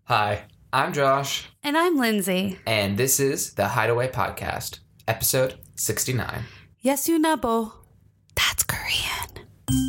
Hi, I'm Josh. And I'm Lindsay. And this is the Hideaway Podcast, episode 69. Yesu Nabo. That's Korean.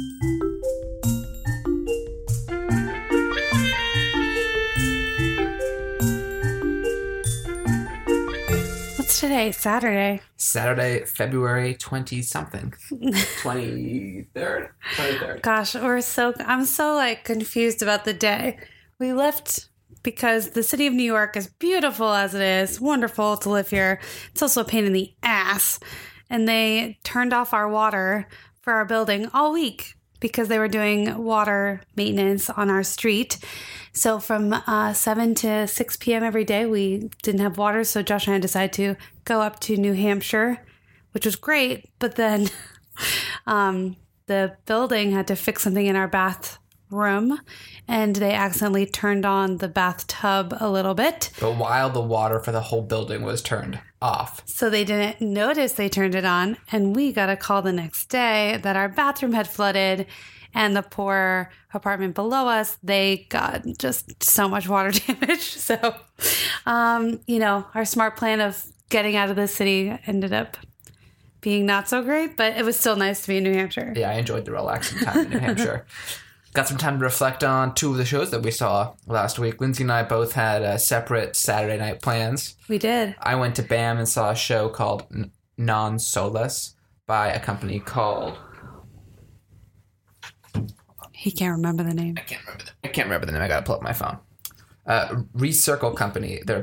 What's today? Saturday, February 20-something. 23rd? 23rd. Gosh, I'm so confused about the day. We left because the city of New York, as beautiful as it is, wonderful to live here, it's also a pain in the ass. And they turned off our water for our building all week because they were doing water maintenance on our street. So from 7 to 6 p.m. every day, we didn't have water. So Josh and I decided to go up to New Hampshire, which was great. But then the building had to fix something in our bathroom, and they accidentally turned on the bathtub a little bit. But while the water for the whole building was turned off. So they didn't notice they turned it on, and we got a call the next day that our bathroom had flooded, and the poor apartment below us, they got just so much water damage. So, our smart plan of getting out of the city ended up being not so great, but it was still nice to be in New Hampshire. Yeah, I enjoyed the relaxing time in New Hampshire. Got some time to reflect on two of the shows that we saw last week. Lindsay and I both had separate Saturday night plans. We did. I went to BAM and saw a show called Non Solace by a company called... He can't remember the name. I can't remember the name. I gotta pull up my phone. Recircle Company. They're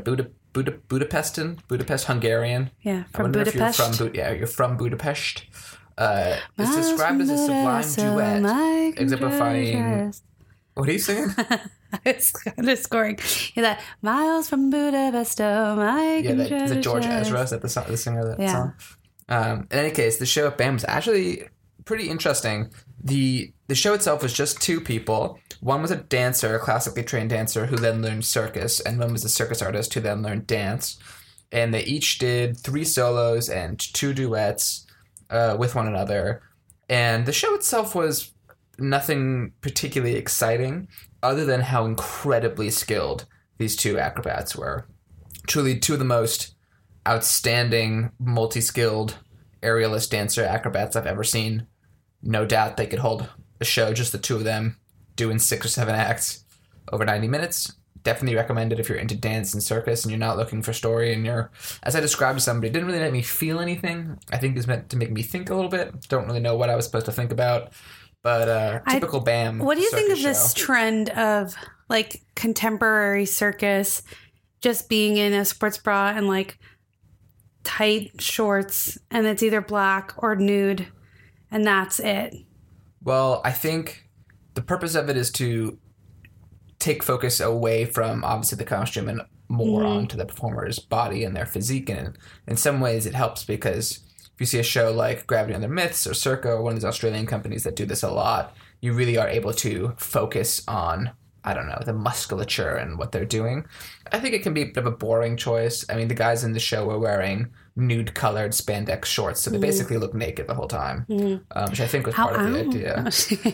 Budapest, Hungarian. Yeah, from Budapest. You're from Budapest. It's described as a sublime duet, exemplifying... What are you singing? It's underscoring. Yeah, that Miles from Budapest, oh my goodness. Yeah, is it George Ezra? Is that the singer of that song? In any case, the show at BAM was actually pretty interesting. The show itself was just two people. One was a dancer, a classically trained dancer, who then learned circus, and one was a circus artist who then learned dance. And they each did 3 solos and 2 duets with one another. And the show itself was nothing particularly exciting, other than how incredibly skilled these 2 acrobats were. Truly 2 of the most outstanding, multi-skilled aerialist dancer acrobats I've ever seen. No doubt they could hold a show, just the 2 of them, doing 6 or 7 acts over 90 minutes. Definitely recommend it if you're into dance and circus and you're not looking for story and you're, as I described to somebody, it didn't really make me feel anything. I think it was meant to make me think a little bit. Don't really know what I was supposed to think about. But typical BAM. What do you think of this trend of contemporary circus just being in a sports bra and tight shorts, and it's either black or nude, and that's it? Well, I think the purpose of it is to take focus away from obviously the costume and more onto the performer's body and their physique. And in some ways it helps because if you see a show like Gravity Under Myths or Circa or one of these Australian companies that do this a lot, you really are able to focus on, I don't know, the musculature and what they're doing. I think it can be a bit of a boring choice. I mean, the guys in the show were wearing nude-colored spandex shorts, so they basically look naked the whole time, which I think was part of the idea.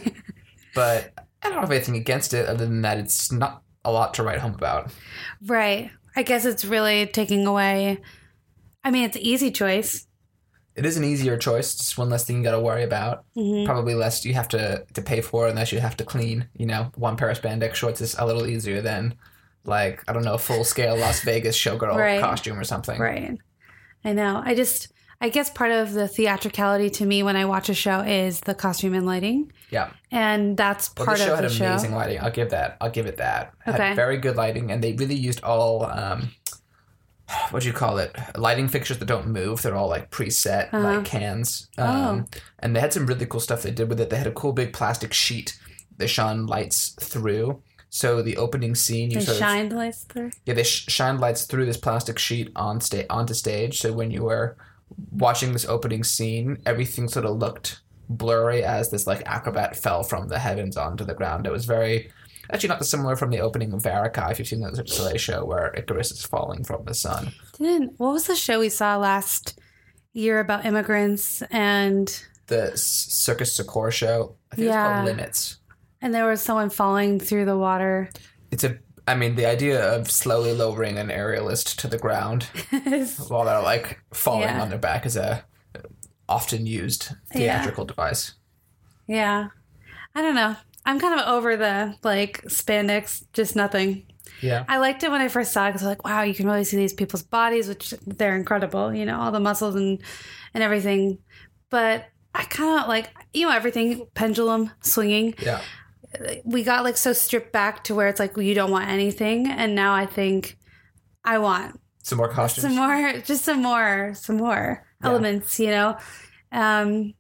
But I don't have anything against it other than that it's not a lot to write home about. Right. I guess it's really taking away... I mean, it's an easy choice. It is an easier choice. It's one less thing you got to worry about. Probably less you have to pay for unless you have to clean. One pair of spandex shorts is a little easier than, I don't know, a full-scale Las Vegas showgirl costume or something. Right. I know. I guess part of the theatricality to me when I watch a show is the costume and lighting. Yeah. And that's part of the show. The show had amazing lighting. I'll give it that. It had very good lighting, and they really used all... what do you call it? Lighting fixtures that don't move. They're all preset, cans. And they had some really cool stuff they did with it. They had a cool big plastic sheet that shone lights through. So the opening scene, shined lights through. Yeah, they shined lights through this plastic sheet onto stage. So when you were watching this opening scene, everything sort of looked blurry as this acrobat fell from the heavens onto the ground. It was very actually not dissimilar from the opening of Varrica, if you've seen the Soleil show where Icarus is falling from the sun. What was the show we saw last year about immigrants and the Circus Secor show? I think it's called Limits. And there was someone falling through the water. It's a I mean, the idea of slowly lowering an aerialist to the ground while they're like falling on their back is a often used theatrical device. Yeah. I don't know. I'm kind of over the like spandex, just nothing. Yeah. I liked it when I first saw it because I was like, wow, you can really see these people's bodies, which they're incredible, you know, all the muscles and everything. But I kind of like, you know, everything, pendulum swinging. Yeah. We got like so stripped back to where it's like, well, you don't want anything. And now I think I want some more costumes. Some more elements, you know? And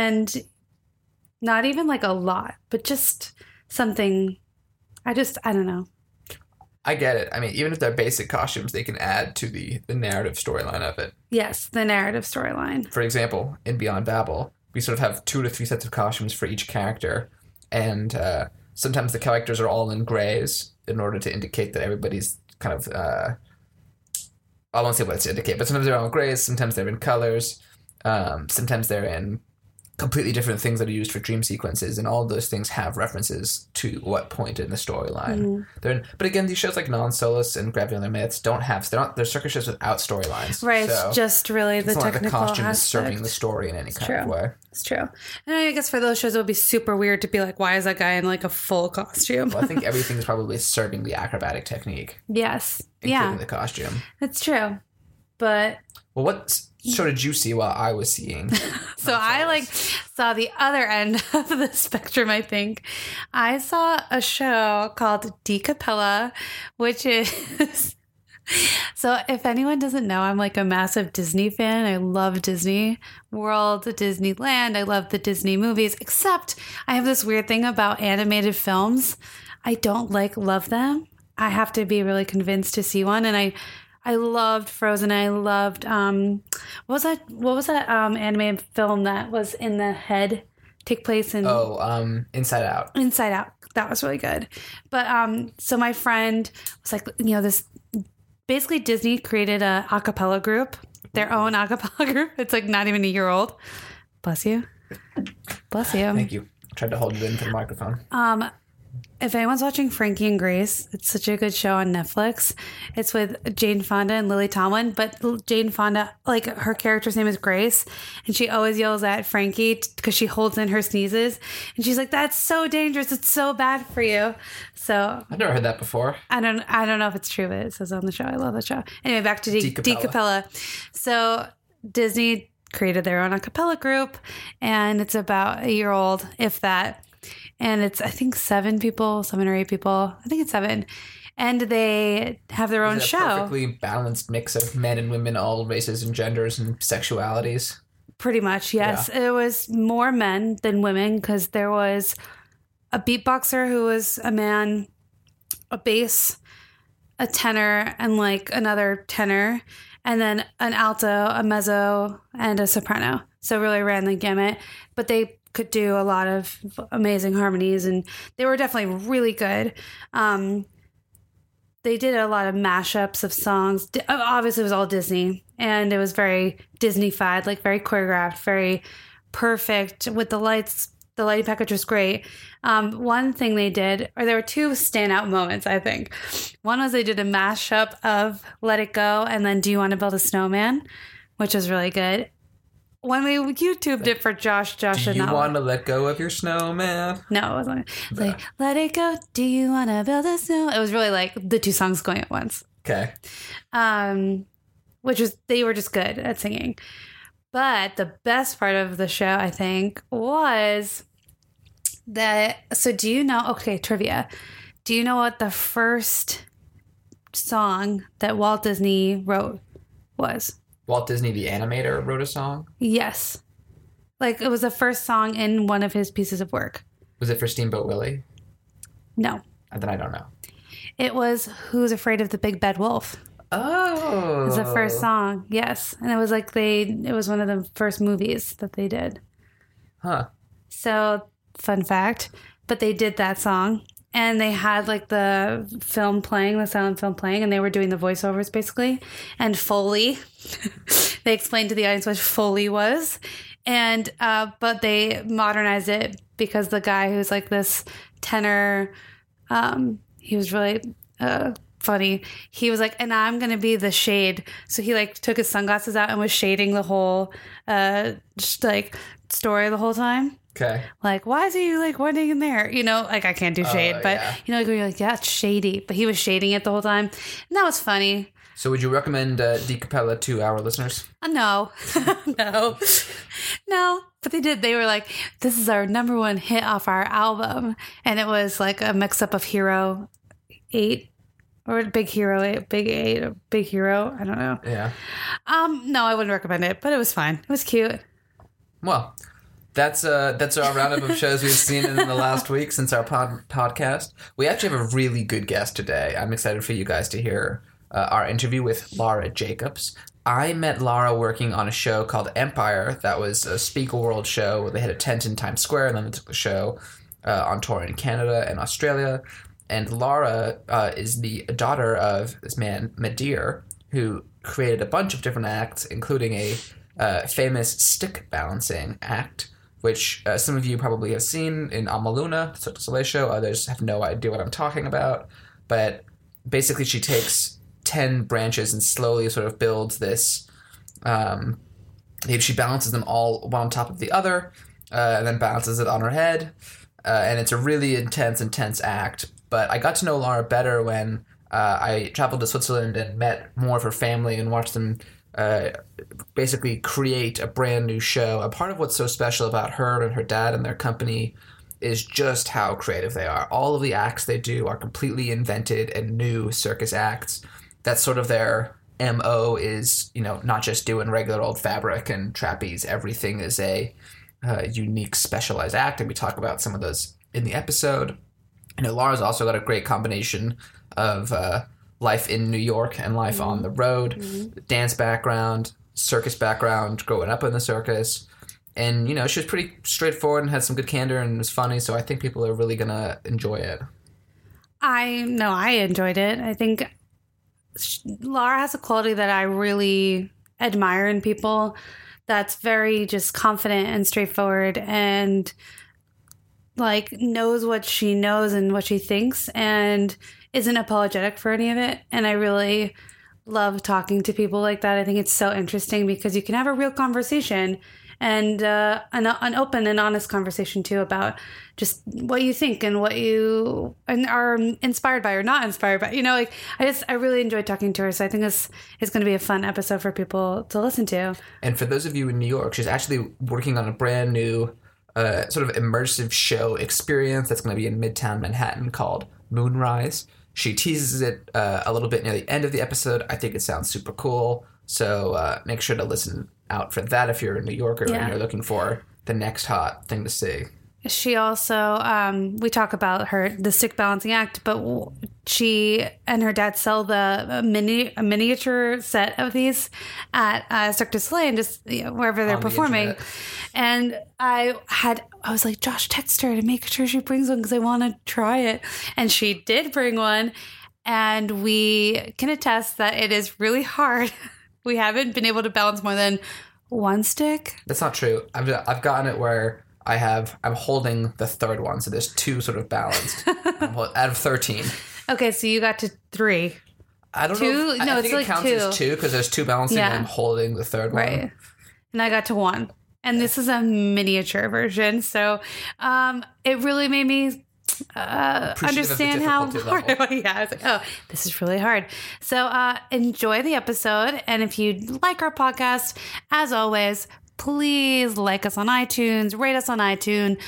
not even like a lot, but just something. I don't know. I get it. I mean, even if they're basic costumes, they can add to the narrative storyline of it. Yes, the narrative storyline. For example, in Beyond Babel, we sort of have 2 to 3 sets of costumes for each character. And sometimes the characters are all in grays in order to indicate that everybody's kind of... I won't say what to indicate, but sometimes they're all in grays, sometimes they're in colors, sometimes they're in completely different things that are used for dream sequences, and all of those things have references to what point in the storyline they're in. But again, these shows like Non Solus and Gravity on Their Myths they're circus shows without storylines. Right, so it's just really the technical like the costume aspect. is serving the story in any kind of way. It's true. And I guess for those shows, it would be super weird to be like, why is that guy in like a full costume? Well, I think everything is probably serving the acrobatic technique. Yes. Including the costume. It's true. But... Well, what show did you see while I was seeing? So I like saw the other end of the spectrum, I think. I saw a show called De Capella, which is... So if anyone doesn't know, I'm like a massive Disney fan. I love Disney World, Disneyland. I love the Disney movies, except I have this weird thing about animated films. I don't love them. I have to be really convinced to see one. And I loved Frozen. I loved what was that animated film that was in the head take place in Inside Out. Inside Out. That was really good. But so my friend was like, you know, this basically Disney created a cappella group, their own a cappella group. It's like not even a year old. Bless you. Bless you. Thank you. I tried to hold it into the microphone. If anyone's watching Frankie and Grace, it's such a good show on Netflix. It's with Jane Fonda and Lily Tomlin, but Jane Fonda, like her character's name is Grace, and she always yells at Frankie because she holds in her sneezes, and she's like, "That's so dangerous. It's so bad for you." So I've never heard that before. I don't know if it's true, but it says on the show. I love the show. Anyway, back to De Capella. So Disney created their own a cappella group, and it's about a year old, if that. And it's, I think, 7 or 8 people. I think it's 7. And they have their own show. Perfectly balanced mix of men and women, all races and genders and sexualities. Pretty much, yes. Yeah. It was more men than women because there was a beatboxer who was a man, a bass, a tenor, and like another tenor, and then an alto, a mezzo, and a soprano. So really ran the gamut. But they could do a lot of amazing harmonies, and they were definitely really good. They did a lot of mashups of songs. Obviously, it was all Disney, and it was very Disney-fied, like very choreographed, very perfect with the lights. The lighting package was great. One thing they did, or there were 2 standout moments, I think. One was they did a mashup of Let It Go and then Do You Want to Build a Snowman, which was really good. When we YouTubed it for Josh Do you and want to let go of your snowman? No, it wasn't. Like, let it go. Do you want to build a snow? It was really like the 2 songs going at once. Okay. Which was, they were just good at singing. But the best part of the show, I think, was that, so do you know, okay, trivia. Do you know what the first song that Walt Disney wrote was? Walt Disney, the animator, wrote a song? Yes. Like, it was the first song in one of his pieces of work. Was it for Steamboat Willie? No. Then I don't know. It was Who's Afraid of the Big Bad Wolf. Oh. It was the first song, yes. And it was like it was one of the first movies that they did. Huh. So, fun fact. But they did that song. And they had like the film playing, the silent film playing, and they were doing the voiceovers basically. And Foley, they explained to the audience what Foley was. And, but they modernized it because the guy who's like this tenor, he was really funny. He was like, and I'm going to be the shade. So he like took his sunglasses out and was shading the whole just like story the whole time. Okay. Like, why is he like winding in there? You know, like I can't do shade, but you know, like, you're like, yeah, it's shady. But he was shading it the whole time. And that was funny. So would you recommend Di Capella to our listeners? No. No. But they did. They were like, this is our number one hit off our album. And it was like a mix-up of Hero 8 or Big Hero 8, Big 8, or Big Hero. I don't know. Yeah. No, I wouldn't recommend it, but it was fine. It was cute. Well, that's our roundup of shows we've seen in the last week since our podcast. We actually have a really good guest today. I'm excited for you guys to hear our interview with Laura Jacobs. I met Laura working on a show called Empire that was a Spiegelworld show where they had a tent in Times Square, and then they took the show on tour in Canada and Australia. And Laura is the daughter of this man, Madir, who created a bunch of different acts, including a famous stick balancing act, which some of you probably have seen in Amaluna, the Cirque du Soleil show. Others have no idea what I'm talking about. But basically she takes 10 branches and slowly sort of builds this. She balances them all one on top of the other, and then balances it on her head. And it's a really intense act. But I got to know Laura better when I traveled to Switzerland and met more of her family and watched them basically create a brand new show. A part of what's so special about her and her dad and their company is just how creative they are. All of the acts they do are completely invented and new circus acts. That's sort of their MO, is, you know, not just doing regular old fabric and trapeze. Everything is a unique, specialized act, and we talk about some of those in the episode. You know, Laura's also got a great combination of life in New York and life on the road, dance background, circus background, growing up in the circus. And, you know, she was pretty straightforward and had some good candor and was funny, so I think people are really going to enjoy it. I enjoyed it. I think Laura has a quality that I really admire in people, that's very just confident and straightforward and like knows what she knows and what she thinks and isn't apologetic for any of it. And I really love talking to people like that. I think it's so interesting because you can have a real conversation and an open and honest conversation too about just what you think and what you are inspired by or not inspired by. You know, like I really enjoyed talking to her. So I think this is going to be a fun episode for people to listen to. And for those of you in New York, she's actually working on a brand new sort of immersive show experience that's going to be in Midtown Manhattan called Moonrise. She teases it a little bit near the end of the episode. I think it sounds super cool. So make sure to listen out for that if you're a New Yorker and you're looking for the next hot thing to see. She also, we talk about the stick balancing act, but she and her dad sell a miniature set of these at Cirque du Soleil and just wherever they're performing. And I was like, Josh, text her to make sure she brings one because I want to try it. And she did bring one. And we can attest that it is really hard. We haven't been able to balance more than one stick. That's not true. I've gotten it where I'm holding the third one, so there's two sort of balanced out of 13. Okay, so you got to 3. I don't know. I think it counts as 2 because there's 2 balancing and I'm holding the third one. Right. And I got to 1. And this is a miniature version, so it really made me understand how hard it was. Yeah, I was like, oh, this is really hard. So enjoy the episode. And if you like our podcast, as always, please like us on iTunes, rate us on iTunes.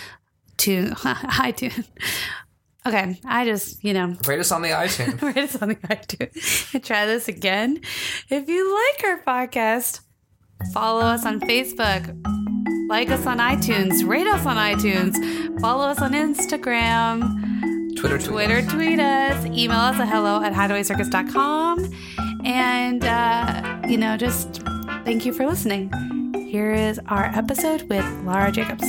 iTunes. Okay, I just, rate us on the iTunes. Rate us on the iTunes. Try this again. If you like our podcast, follow us on Facebook. Like us on iTunes. Rate us on iTunes. Follow us on Instagram. Twitter tweet us. Email us at hello@hideawaycircus.com. And, just thank you for listening. Here is our episode with Laura Jacobs.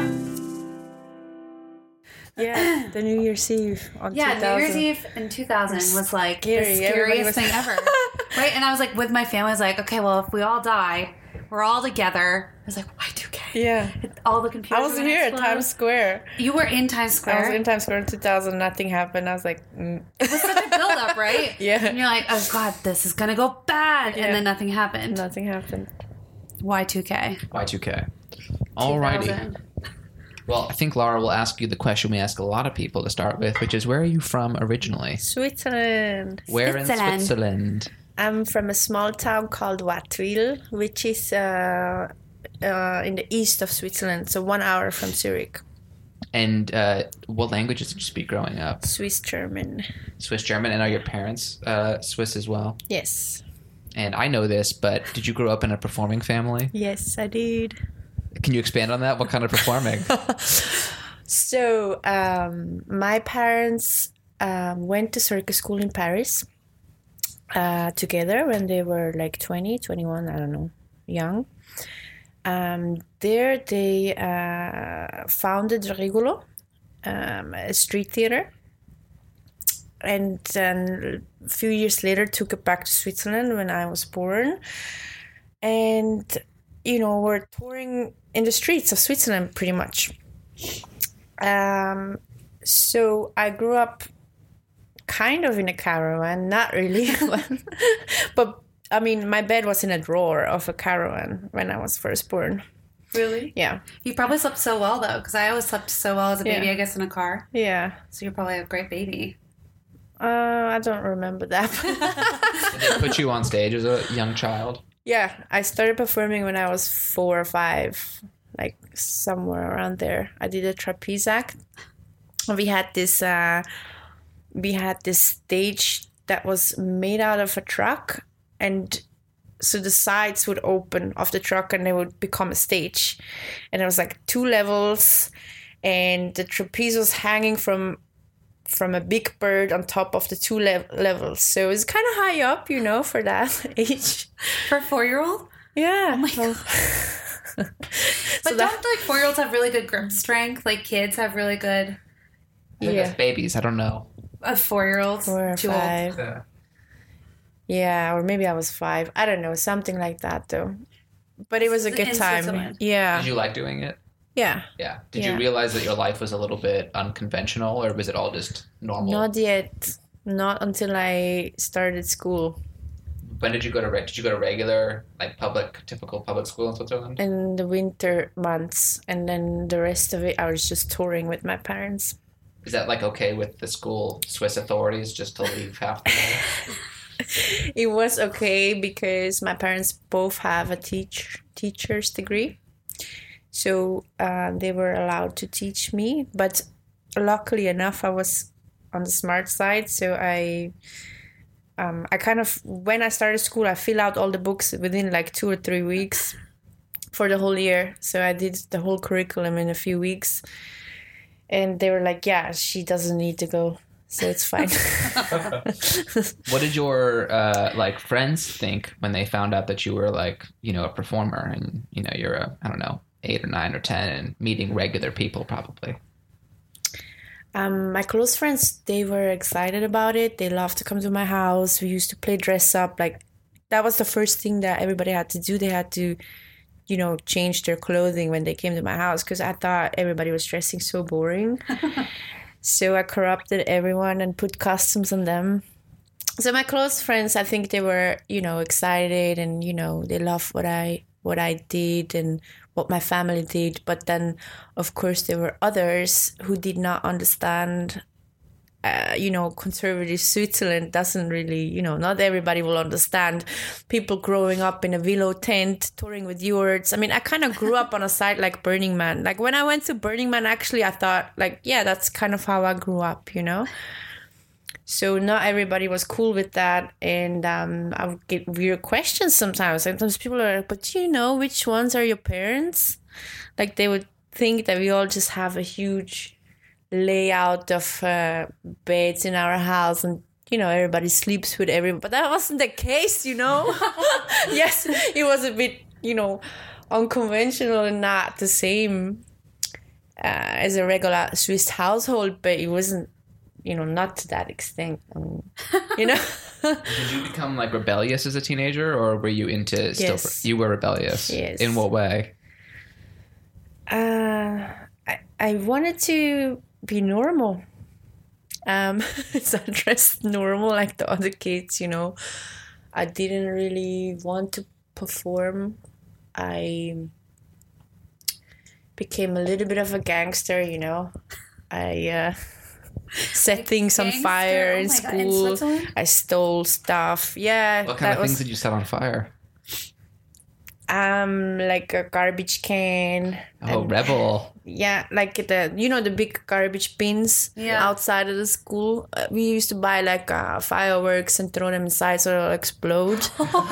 Yeah, the New Year's Eve on 2000. Yeah, New Year's Eve in 2000 was like the scariest thing ever. Right? And I was like, with my family, I was like, okay, well, if we all die, we're all together. I was like, Y2K. Yeah. All the computers. I was were gonna here at explode. Times Square. You were in Times Square. I was in Times Square in 2000. Nothing happened. I was like, It was such a build-up, right? Yeah. And you're like, oh god, this is gonna go bad, Yeah. and then nothing happened. nothing happened. Y2K. Y2K. Alrighty. 2000. Well, I think Laura will ask you the question we ask a lot of people to start with, which is, where are you from originally? Switzerland. Where in Switzerland. Switzerland? I'm from a small town called Wattwil, which is in the east of Switzerland, so 1 hour from Zurich. And what languages did you speak growing up? Swiss German. Swiss German, and are your parents Swiss as well? Yes. And I know this, but did you grow up in a performing family? Yes, I did. Can you expand on that? What kind of performing? So, my parents went to circus school in Paris together when they were like 20, 21, I don't know, young. There they founded Regolo, a street theater. And then a few years later took it back to Switzerland when I was born. And, you know, we're touring in the streets of Switzerland pretty much. So I grew up kind of in a caravan, not really. But, I mean, my bed was in a drawer of a caravan when I was first born. Really? Yeah. You probably slept so well, though, because I always slept so well as a baby, Yeah. I guess, in a car. Yeah. So you're probably a great baby. I don't remember that. Did they put you on stage as a young child? Yeah, I started performing when I was 4 or 5, like somewhere around there. I did a trapeze act. We had this stage that was made out of a truck, and so the sides would open of the truck and they would become a stage. And it was like 2 levels, and the trapeze was hanging from a big bird on top of the 2 levels. So it's kind of high up, you know, for that age. For a 4-year-old? Yeah. Oh my God. But don't like 4-year-olds have really good grip strength? Like kids have really good. I think Yeah. that's babies. I don't know. 4-year-olds 4 or too 5. Yeah. Yeah, or maybe I was 5. I don't know, something like that though. But it was a good In time. Switzerland. Yeah. Did you like doing it? Yeah. Yeah. Did Yeah. you realize that your life was a little bit unconventional, or was it all just normal? Not yet. Not until I started school. When did you go to regular, like typical public school in Switzerland? In the winter months, and then the rest of it I was just touring with my parents. Is that like okay with the school Swiss authorities just to leave half the day? It was okay because my parents both have a teacher's degree. So they were allowed to teach me, but luckily enough, I was on the smart side. So I kind of, when I started school, I fill out all the books within like 2 or 3 weeks for the whole year. So I did the whole curriculum in a few weeks, and they were like, "Yeah, she doesn't need to go, so it's fine." What did your like friends think when they found out that you were like, you know, a performer and, you know, you're a, I don't know, 8 or 9 or 10 and meeting regular people probably? My close friends, they were excited about it. They loved to come to my house. We used to play dress up. Like, that was the first thing that everybody had to do. They had to, you know, change their clothing when they came to my house because I thought everybody was dressing so boring. So I corrupted everyone and put costumes on them. So my close friends, I think they were, you know, excited, and, you know, they loved what I did and what my family did. But then, of course, there were others who did not understand. You know, conservative Switzerland doesn't really, you know, not everybody will understand people growing up in a willow tent, touring with yurts. I mean, I kind of grew up on a site like Burning Man. Like, when I went to Burning Man, actually, I thought, like, yeah, that's kind of how I grew up, you know? So not everybody was cool with that. And I would get weird questions sometimes. Sometimes people are like, but do you know which ones are your parents? Like, they would think that we all just have a huge layout of beds in our house, and, you know, everybody sleeps with everyone. But that wasn't the case, you know? Yes, it was a bit, you know, unconventional and not the same as a regular Swiss household, but it wasn't, you know, not to that extent. You know? Did you become like rebellious as a teenager, or were you into Yes. you were rebellious? Yes. In what way? I wanted to be normal. So I dressed normal like the other kids, you know. I didn't really want to perform. I became a little bit of a gangster, you know. I set things on fire in school. I stole stuff. Yeah. What kind of things did you set on fire? Like a garbage can. Oh, rebel. Yeah, like the big garbage bins outside of the school. We used to buy like fireworks and throw them inside so they'll explode.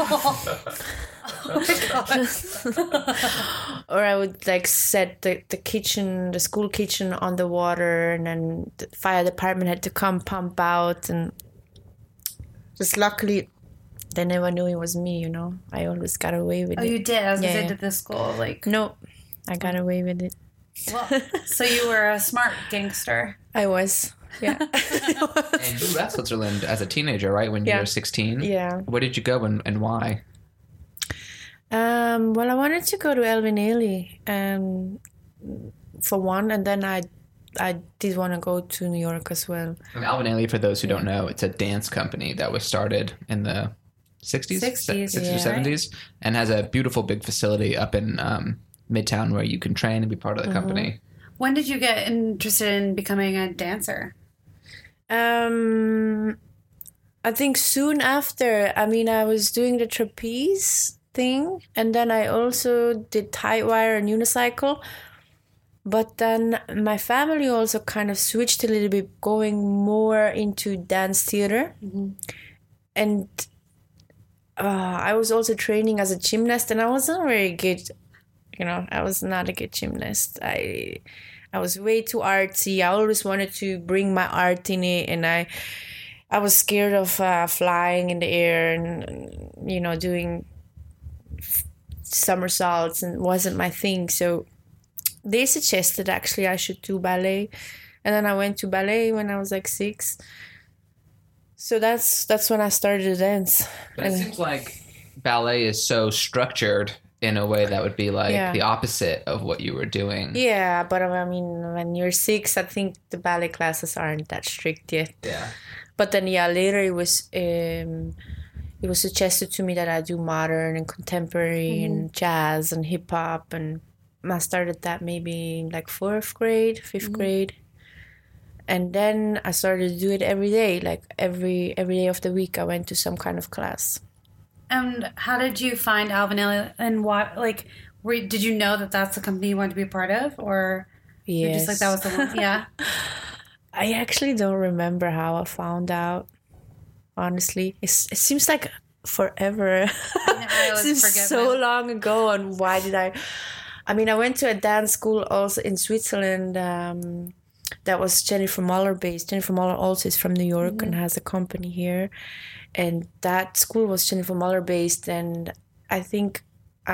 Oh my God. Or I would like set the school kitchen on the water, and then the fire department had to come pump out, and just luckily they never knew it was me, you know. I always got away with it. Oh, you did? I was going to say, did the school, like... No, I got away with it. Well, so you were a smart gangster. I was, yeah. And you left Switzerland as a teenager, right? When you were 16? Yeah. Where did you go and why? Well, I wanted to go to Alvin Ailey for one, and then I did want to go to New York as well. And Alvin Ailey, for those who don't know, it's a dance company that was started in the 60s or 70s, and has a beautiful big facility up in Midtown where you can train and be part of the company. When did you get interested in becoming a dancer? I think soon after. I mean, I was doing the trapeze thing, and then I also did tight wire and unicycle. But then my family also kind of switched a little bit, going more into dance theater. And I was also training as a gymnast, and I wasn't very good. You know, I was not a good gymnast. I was way too artsy. I always wanted to bring my art in it, and I was scared of flying in the air and you know, doing somersaults, and wasn't my thing. So they suggested actually I should do ballet, and then I went to ballet when I was like 6. So that's when I started to dance. But it seems like ballet is so structured in a way that would be like the opposite of what you were doing. Yeah, but I mean, when you're 6, I think the ballet classes aren't that strict yet. Yeah. But then later it was suggested to me that I do modern and contemporary and jazz and hip hop, and I started that maybe in like 4th grade, 5th grade. And then I started to do it every day. Like every day of the week I went to some kind of class. And how did you find Alvin Ailey, and what, like, did you know that that's the company you wanted to be a part of, or yes, just like that was the one? Yeah. I actually don't remember how I found out. Honestly, it seems like forever. I seems so long ago. And why did I mean, I went to a dance school also in Switzerland. That was Jennifer Muller based. Jennifer Muller also is from New York and has a company here. And that school was Jennifer Muller based. And I think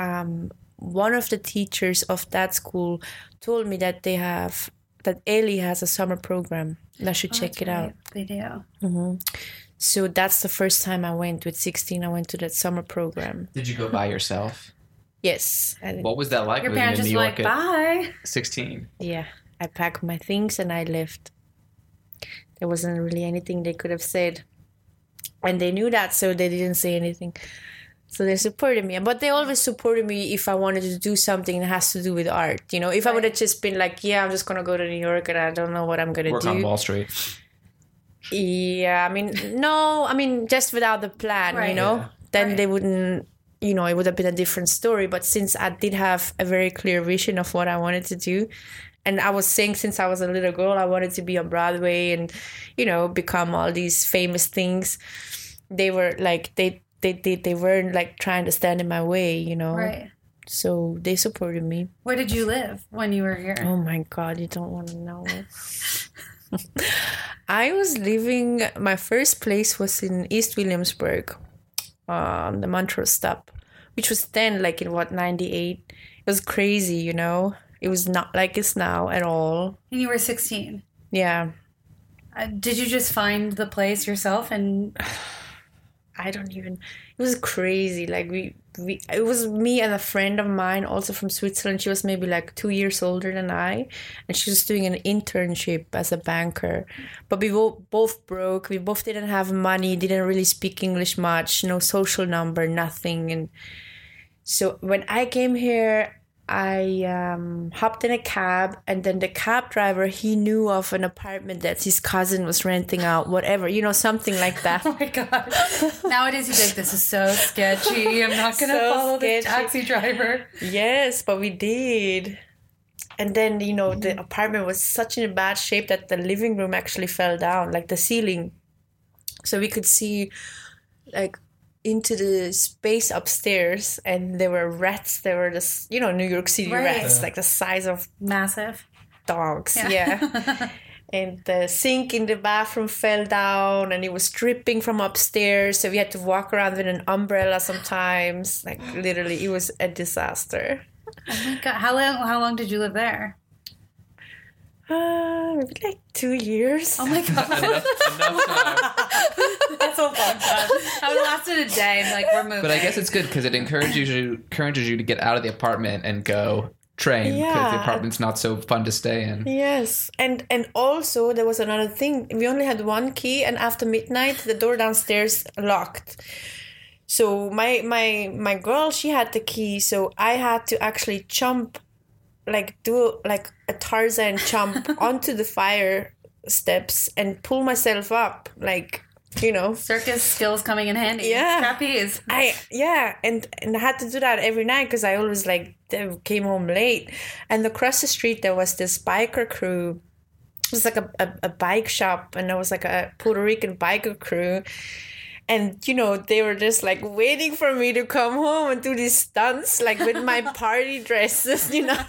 one of the teachers of that school told me that that Ailey has a summer program. And I should check it out. They do. So that's the first time I went. With 16, I went to that summer program. Did you go by yourself? Yes. What was that like? Your parents just like, bye. 16. Yeah. I packed my things and I left. There wasn't really anything they could have said. And they knew that, so they didn't say anything. So they supported me. But they always supported me if I wanted to do something that has to do with art. You know, if I would have just been like, yeah, I'm just going to go to New York and I don't know what I'm going to do. Work on Wall Street. Yeah, I mean, no, I mean, just without the plan, you know, Yeah. then they wouldn't, you know, it would have been a different story. But since I did have a very clear vision of what I wanted to do, and I was saying since I was a little girl, I wanted to be on Broadway and, you know, become all these famous things. They were like, they weren't like trying to stand in my way, you know. Right. So they supported me. Where did you live when you were here? Oh my God, you don't want to know. I was living, my first place was in East Williamsburg, on the Montrose stop, which was then like in 98. It was crazy, you know. It was not like it's now at all. And you were 16. Yeah. Did you just find the place yourself? And it was crazy. Like it was me and a friend of mine also from Switzerland. She was maybe like 2 years older than I, and she was doing an internship as a banker. But we both broke. We both didn't have money, didn't really speak English much, no social number, nothing. And so when I came here, I hopped in a cab, and then the cab driver, he knew of an apartment that his cousin was renting out, whatever, something like that. Oh my God. Nowadays you think this is so sketchy. I'm not going to follow the taxi driver. Yes, but we did. And then, the apartment was such in a bad shape that the living room actually fell down, like the ceiling. So we could see like into the space upstairs, and there were rats. There were just, New York City rats, like the size of massive dogs. Yeah. And the sink in the bathroom fell down, and it was dripping from upstairs. So we had to walk around with an umbrella sometimes. Like literally, it was a disaster. Oh my God. How long did you live there? Maybe like 2 years. Oh my God. enough time. That's a long time. I would have lasted a day and like, we're moving. But I guess it's good because it encourages you to get out of the apartment and go train, because the apartment's not so fun to stay in. Yes. And also there was another thing. We only had one key, and after midnight the door downstairs locked. So my girl, she had the key, so I had to actually jump, like do like a Tarzan jump onto the fire steps and pull myself up, like, circus skills coming in handy. Yeah. Trapeze. And I had to do that every night because I always came home late. And across the street there was this biker crew. It was like a bike shop, and there was like a Puerto Rican biker crew. And, they were just like waiting for me to come home and do these stunts, like with my party dresses,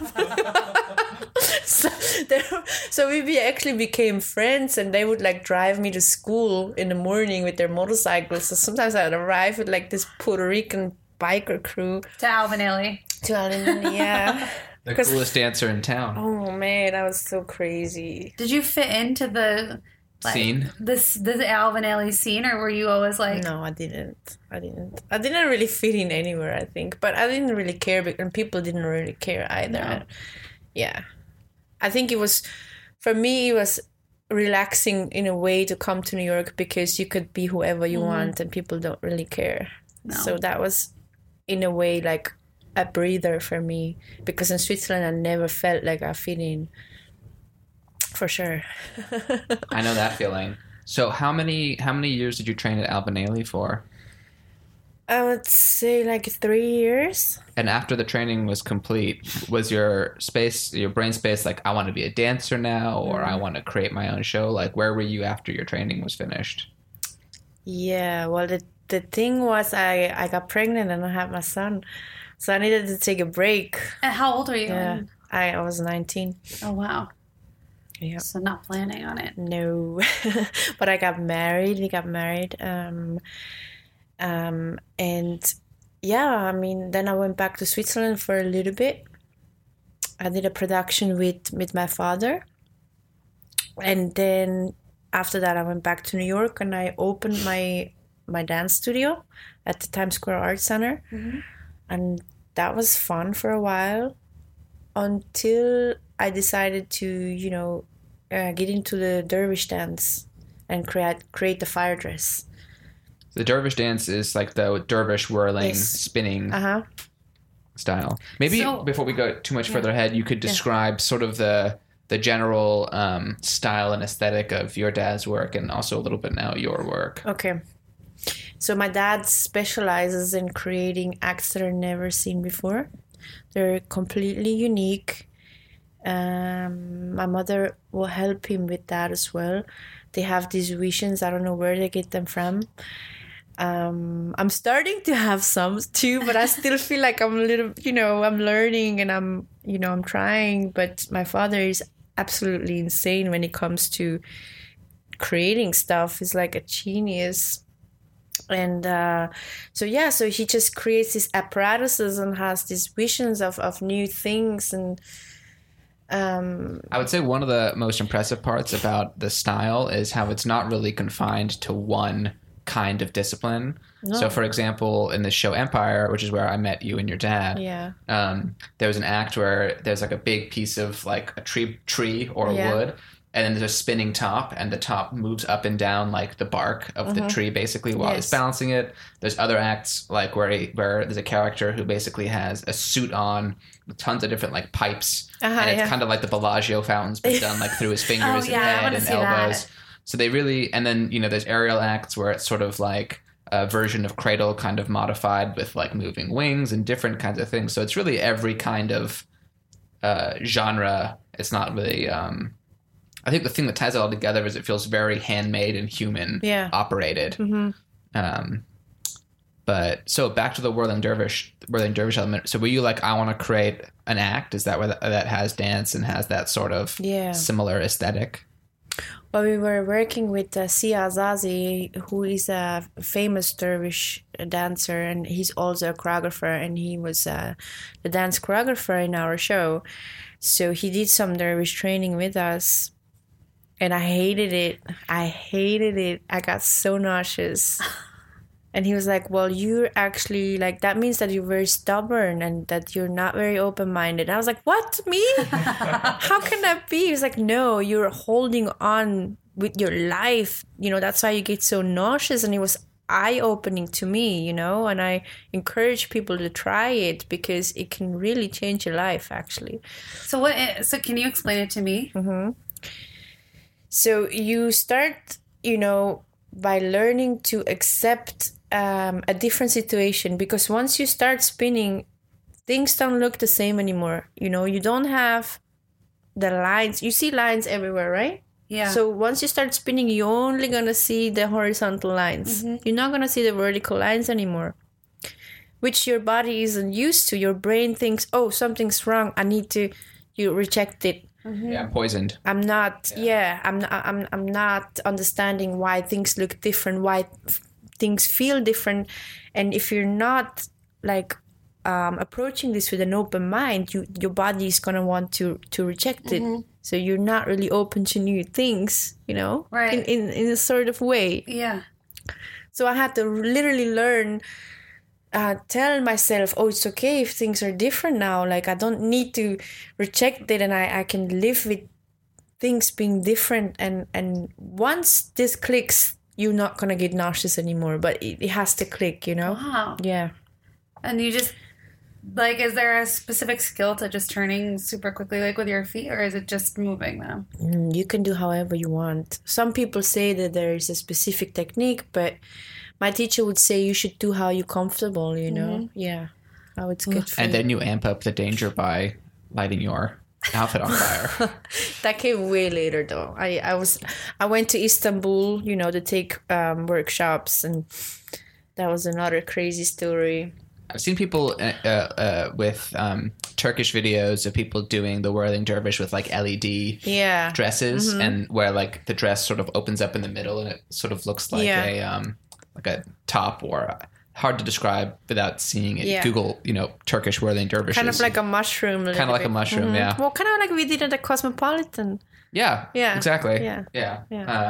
So we actually became friends, and they would like drive me to school in the morning with their motorcycles. So sometimes I'd arrive with like this Puerto Rican biker crew. To Alvin Ailey. Yeah. The coolest dancer in town. Oh, man, that was so crazy. Did you fit into the... scene? The Alvin Ailey scene, or were you always like... No, I didn't really fit in anywhere, I think. But I didn't really care, and people didn't really care either. No. Yeah. I think for me, it was relaxing in a way to come to New York, because you could be whoever you want and people don't really care. No. So that was, in a way, like a breather for me, because in Switzerland I never felt like I fit in. For sure. I know that feeling. So how many years did you train at Alvin Ailey for? I would say like 3 years. And after the training was complete, was your brain space like, I want to be a dancer now, or I want to create my own show? Like, where were you after your training was finished? Yeah, well, the thing was I got pregnant and I had my son. So I needed to take a break. And how old were you? Yeah, I was 19. Oh, wow. Yeah. So not planning on it. No. But I got married. We got married. And yeah, I mean, then I went back to Switzerland for a little bit. I did a production with my father. And then after that, I went back to New York and I opened my dance studio at the Times Square Arts Center. Mm-hmm. And that was fun for a while, until I decided to, get into the dervish dance and create the fire dress. The dervish dance is like the dervish whirling, spinning style. Maybe before we go too much further ahead, you could describe sort of the general style and aesthetic of your dad's work, and also a little bit now your work. Okay. So my dad specializes in creating acts that are never seen before. They're completely unique. My mother will help him with that as well. They have these visions. I don't know where they get them from. I'm starting to have some too, but I still feel like I'm a little, I'm learning and I'm trying. But my father is absolutely insane when it comes to creating stuff. He's like a genius. And so he just creates these apparatuses and has these visions of new things. And I would say one of the most impressive parts about the style is how it's not really confined to one kind of discipline. No. So, for example, in the show Empire, which is where I met you and your dad, there was an act where there's like a big piece of like a tree or wood, and then there's a spinning top, and the top moves up and down like the bark of the tree, basically, while he's balancing it. There's other acts like where there's a character who basically has a suit on with tons of different like pipes, and it's kind of like the Bellagio fountains, but done like through his fingers and head and elbows. That. So they really, and then there's aerial acts where it's sort of like a version of Cradle, kind of modified with like moving wings and different kinds of things. So it's really every kind of genre. It's not really. I think the thing that ties it all together is it feels very handmade and human operated. But so back to the Whirling Dervish element. So were you like, I want to create an act? Is that where that has dance and has that sort of similar aesthetic? Well, we were working with Sia Azazi, who is a famous dervish dancer, and he's also a choreographer, and he was the dance choreographer in our show. So he did some dervish training with us, and I hated it. I got so nauseous. And he was like, well, you're actually, like, that means that you're very stubborn and that you're not very open-minded. And I was like, what? Me? How can that be? He was like, no, you're holding on with your life. That's why you get so nauseous. And it was eye-opening to me, and I encourage people to try it because it can really change your life, actually. So can you explain it to me? Mm-hmm. So you start, by learning to accept a different situation, because once you start spinning, things don't look the same anymore. You don't have the lines. You see lines everywhere, right? Yeah. So once you start spinning, you're only going to see the horizontal lines. Mm-hmm. You're not going to see the vertical lines anymore, which your body isn't used to. Your brain thinks, oh, something's wrong. You reject it. Mm-hmm. Yeah, I'm poisoned. I'm not. Yeah, I'm not understanding why things look different, why things feel different, and if you're not like approaching this with an open mind, your body is gonna want to reject it. Mm-hmm. So you're not really open to new things, right? In a sort of way. Yeah. So I had to literally learn. Tell myself, oh, it's okay if things are different now. Like, I don't need to reject it, and I can live with things being different. And once this clicks, you're not going to get nauseous anymore. But it has to click, Wow. Yeah. And you just, like, is there a specific skill to just turning super quickly, like with your feet, or is it just moving them? You can do however you want. Some people say that there is a specific technique, but my teacher would say you should do how you're comfortable, Mm-hmm. Yeah. How it's good for you. And then you amp up the danger by lighting your outfit on fire. That came way later, though. I went to Istanbul, to take workshops, and that was another crazy story. I've seen people with Turkish videos of people doing the Whirling Dervish with like LED dresses, mm-hmm. and where like the dress sort of opens up in the middle and it sort of looks like a top, or hard to describe without seeing it. Yeah. Google, Turkish Whirling Dervish. Kind of like a mushroom. Kind of like a mushroom, mm-hmm. Yeah. Well, kind of like we did at the Cosmopolitan. Yeah. Yeah. Exactly. Yeah.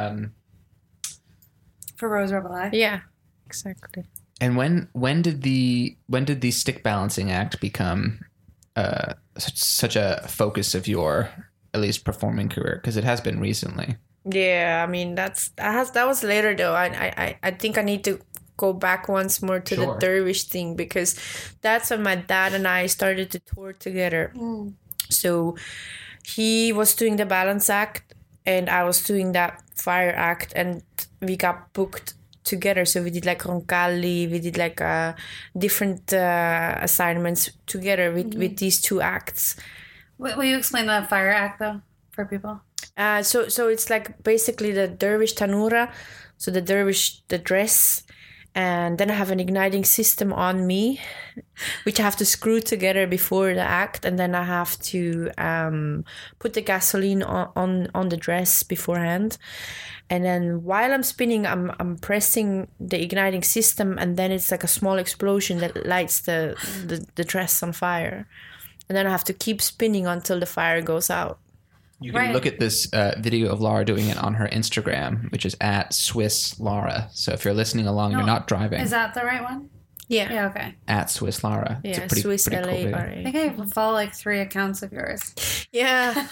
For Rose Rebel Eye. Yeah. Exactly. And when did the stick balancing act become such a focus of your at least performing career? Because it has been recently. Yeah, I mean that was later though. I think I need to go back once more to the dervish thing, because that's when my dad and I started to tour together. Mm. So he was doing the balance act and I was doing that fire act, and we got booked together. So we did like Roncalli, we did like different assignments together with these two acts. Will you explain the fire act though for people? So it's like basically the dervish tanura, so the dervish, the dress, and then I have an igniting system on me, which I have to screw together before the act, and then I have to put the gasoline on the dress beforehand, and then while I'm spinning, I'm pressing the igniting system, and then it's like a small explosion that lights the dress on fire, and then I have to keep spinning until the fire goes out. You can look at this video of Laura doing it on her Instagram, which is at Swiss Laura. So if you're listening along, you're not driving. Is that the right one? Yeah. Yeah, okay. At Swiss Laura. Yeah, it's a pretty, Swiss pretty cool video. I think I follow like 3 accounts of yours. Yeah. Yeah,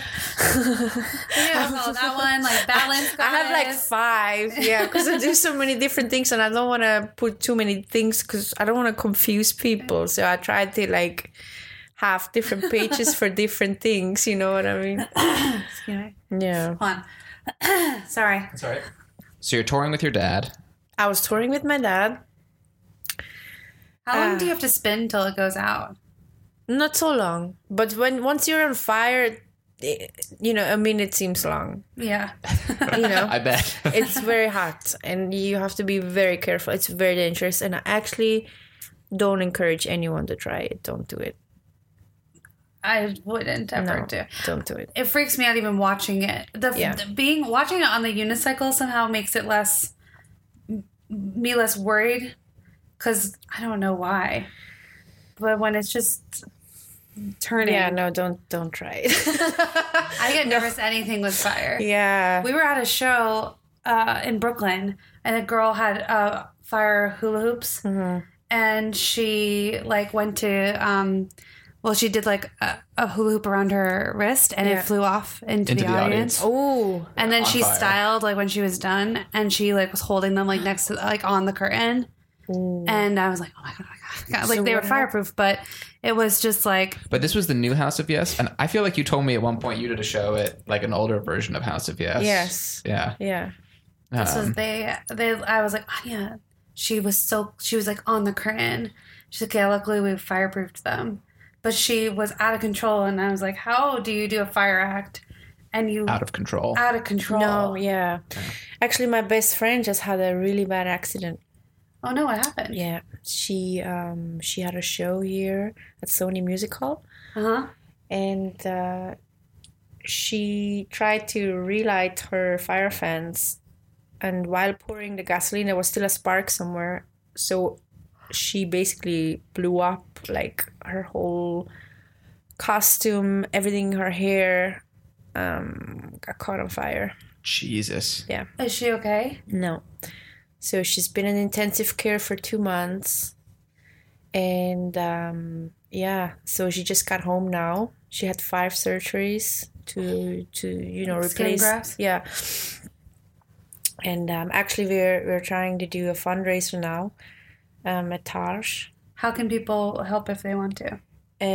I follow that one, like balance. I have like 5, yeah, because I do so many different things and I don't want to put too many things because I don't want to confuse people. So I try to like have different pages for different things, you know what I mean? Excuse me. Yeah. Hold on. Sorry. That's all right. So you're touring with your dad. I was touring with my dad. How long do you have to spin till it goes out? Not so long. But once you're on fire, you know, I mean, it seems long. Yeah. You know? I bet. It's very hot and you have to be very careful. It's very dangerous. And I actually don't encourage anyone to try it. Don't do it. I wouldn't ever No, do. don't do it. It freaks me out even watching it. Watching it on the unicycle somehow makes it less worried. Because I don't know why. But when it's just turning. Yeah, no, don't try it. I get nervous anything with fire. Yeah. We were at a show in Brooklyn and a girl had fire hula hoops. Mm-hmm. And she like went to, she did like a hula hoop around her wrist and it flew off into the audience. Oh. And then she styled like when she was done and she like was holding them like next to like on the curtain. Ooh. And I was like, oh my god. Like, so they were fireproof, but it was just like... But this was the new House of Yes, and I feel like you told me at one point you did a show at, like, an older version of House of Yes. Yes. Yeah. Yeah. This was I was like, oh, yeah. She was like, on the curtain. She's like, yeah, luckily we fireproofed them. But she was out of control, and I was like, how do you do a fire act? And you... Out of control. Out of control. No, yeah. Actually, my best friend just had a really bad accident. Oh no! What happened? Yeah, she had a show here at Sony Music Hall, and she tried to relight her fire fans, and while pouring the gasoline, there was still a spark somewhere. So she basically blew up, like her whole costume, everything, her hair, got caught on fire. Jesus. Yeah. Is she okay? No. So she's been in intensive care for 2 months. And so she just got home now. She had 5 surgeries to replace. Skin grafts? Yeah. And actually we're trying to do a fundraiser now at Taj. How can people help if they want to?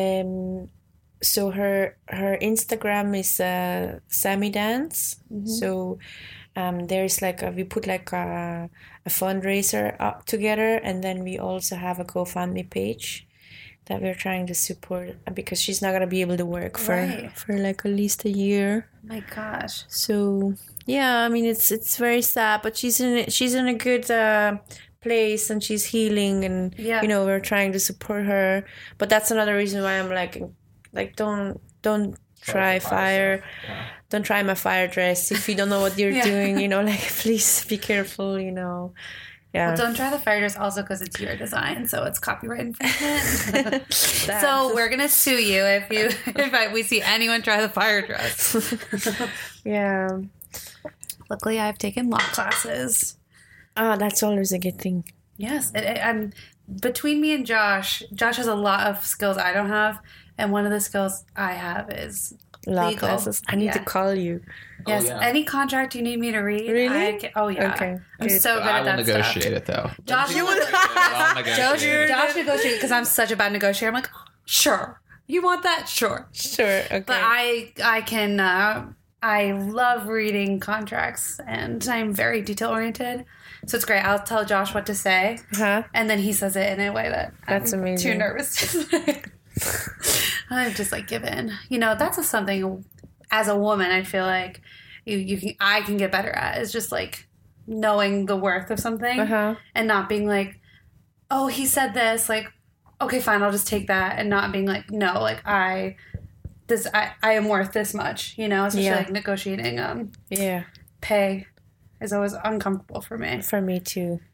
So her Instagram is Sammy Dance. Mm-hmm. So there's like we put like a fundraiser up together, and then we also have a GoFundMe page that we're trying to support because she's not gonna be able to work for like at least a year. Oh my gosh. So yeah, I mean it's very sad, but she's in a good place and she's healing, and we're trying to support her. But that's another reason why I'm like don't try fire. Yeah. Don't try my fire dress if you don't know what you're doing, please be careful, Yeah. Well, don't try the fire dress also because it's your design, so it's copyright infringement. So we're going to sue you if we see anyone try the fire dress. Yeah. Luckily, I've taken law classes. Oh, that's always a good thing. Yes. Between me and Josh has a lot of skills I don't have, and one of the skills I have is law legal. Classes. I need to call you. Yes, any contract you need me to read. Really? Okay. I'm so good at that stuff. I will negotiate it though. Josh negotiate because I'm such a bad negotiator. I'm like, sure. You want that? Sure. Okay. But I can. I love reading contracts, and I'm very detail oriented. So it's great. I'll tell Josh what to say, and then he says it in a way that's I'm amazing. Too nervous to say. I've just give in. That's something as a woman I feel like I can get better at is just knowing the worth of something and not being like, oh, he said this, okay, fine, I'll just take that, and not being like, no, I am worth this much, especially negotiating pay is always uncomfortable for me. For me too.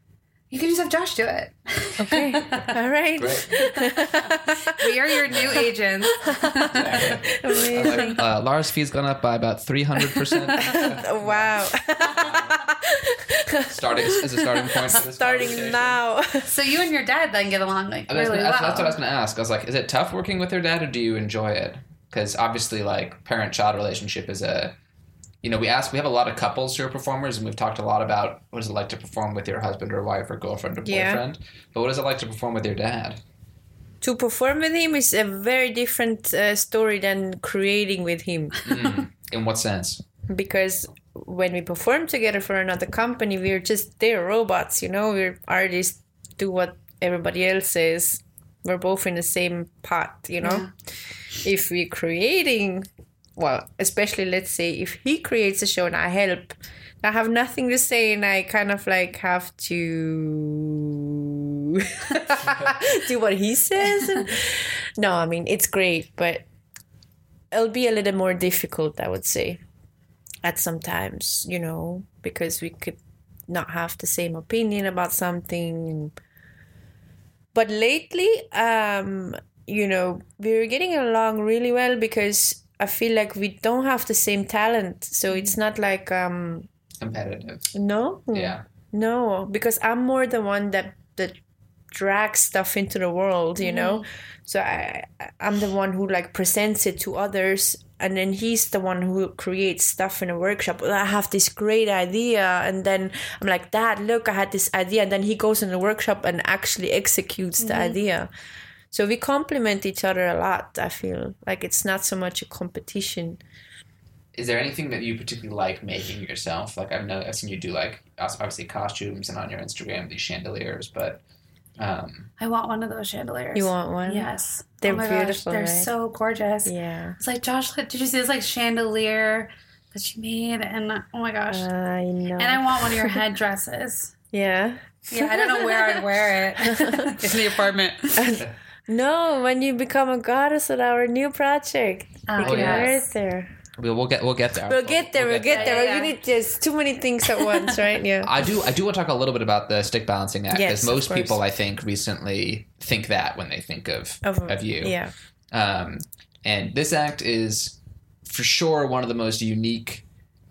You can just have Josh do it. Okay. All right. Great. We are your new agents. Amazing. Lara's fee's gone up by about 300%. Wow. Starting as a starting point for this Starting conversation. now. So you and your dad then get along like really well. That's what I was going to ask. I was like, is it tough working with your dad, or do you enjoy it? Because obviously, like, parent-child relationship is a... You know, we have a lot of couples who are performers, and we've talked a lot about what is it like to perform with your husband or wife or girlfriend or boyfriend. But what is it like to perform with your dad? To perform with him is a very different story than creating with him. In what sense? Because when we perform together for another company, they're robots, you know? We're artists, do what everybody else says. We're both in the same pot, you know? Yeah. If we're creating... Well, especially let's say if he creates a show and I help, I have nothing to say and I kind of like have to do what he says. No, I mean, it's great, but it'll be a little more difficult, I would say, at some times, you know, because we could not have the same opinion about something. But lately, you know, we're getting along really well because I feel like we don't have the same talent. So it's not like... competitive. No. Yeah. No, because I'm more the one that drags stuff into the world, you know? So I'm the one who like presents it to others. And then he's the one who creates stuff in a workshop. I have this great idea. And then I'm like, Dad, look, I had this idea. And then he goes in the workshop and actually executes the idea. So we complement each other a lot, I feel. Like it's not so much a competition. Is there anything that you particularly like making yourself? Like I've seen you do like obviously costumes and on your Instagram these chandeliers, but I want one of those chandeliers. You want one? Yes. They're beautiful. gosh, they're right? so gorgeous. Yeah. It's like, Josh, did you see this like chandelier that she made? And oh my gosh. I know. And I want one of your headdresses. Yeah. Yeah, I don't know where I'd wear it. It's in the apartment. No, when you become a goddess at our new project, you can wear it there. We'll get there. We'll get there. Yeah. You need just too many things at once, right? Yeah. I do want to talk a little bit about the stick balancing act, because Yes, most people I think recently think that when they think of you. Yeah. And this act is for sure one of the most unique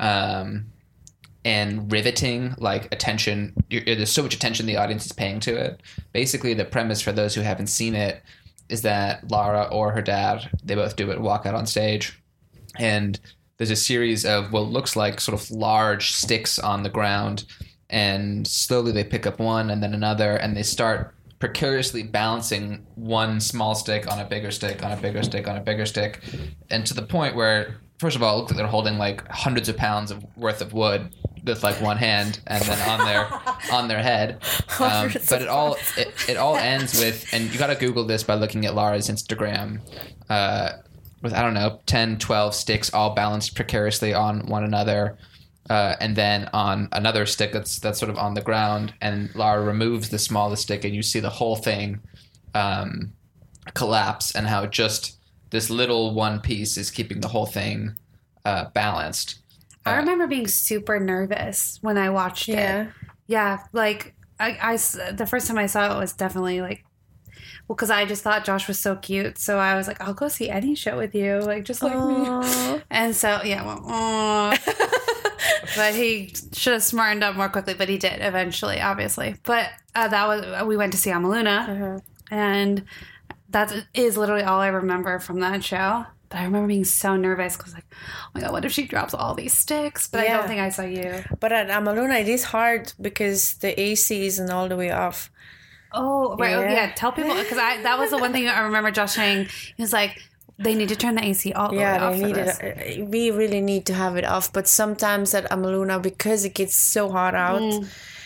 and riveting, like attention. There's so much attention the audience is paying to it. Basically, the premise for those who haven't seen it is that Lara or her dad, they both do it, walk out on stage, and there's a series of what looks like sort of large sticks on the ground, and slowly they pick up one and then another, and they start precariously balancing one small stick on a bigger stick on a bigger stick on a bigger stick, and to the point where, first of all, it looks like they're holding like hundreds of pounds worth of wood with like one hand and then on their head. But it all ends with, and you got to Google this by looking at Lara's Instagram, with, I don't know, 10, 12 sticks all balanced precariously on one another, and then on another stick that's sort of on the ground, and Lara removes the smallest stick and you see the whole thing collapse, and how just this little one piece is keeping the whole thing balanced. I remember being super nervous when I watched it. Yeah, like I the first time I saw it was definitely like, well, because I just thought Josh was so cute, so I was like, I'll go see any show with you, like just like me. And so yeah, well, but he should have smartened up more quickly, but he did eventually, obviously. But we went to see Amaluna, and that is literally all I remember from that show. But I remember being so nervous because, like, oh my God, what if she drops all these sticks? But I don't think I saw you. But at Amaluna, it is hard because the AC isn't all the way off. Oh, right. Yeah, tell people, because that was the one thing I remember Josh saying. He was like, they need to turn the AC all the way off. Yeah, they need it. We really need to have it off. But sometimes at Amaluna, because it gets so hot out,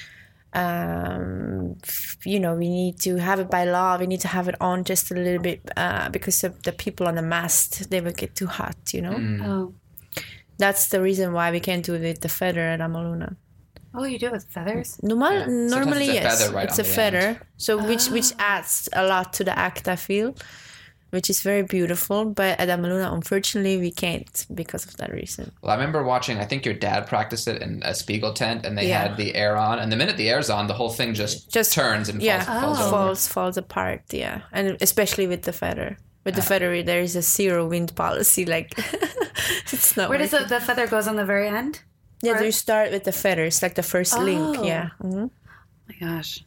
you know, we need to have it by law. We need to have it on just a little bit because of the people on the mast, they will get too hot, you know? Oh. That's the reason why we can't do it with the feather at Amaluna. Oh, you do it with feathers? Normally, it's a yes. feather right it's on a the feather. end. So which adds a lot to the act, I feel. which is very beautiful. But at Amaluna, unfortunately, we can't because of that reason. Well, I remember watching, I think your dad practiced it in a Spiegel tent, and they had the air on. And the minute the air's on, the whole thing just turns and falls apart. Yeah. And especially with the feather. With the feather, there is a 0 wind policy. Like, it's not. Where does the feather goes on the very end? Yeah, you start with the feathers, like the first link. Yeah. Mm-hmm. Oh my gosh.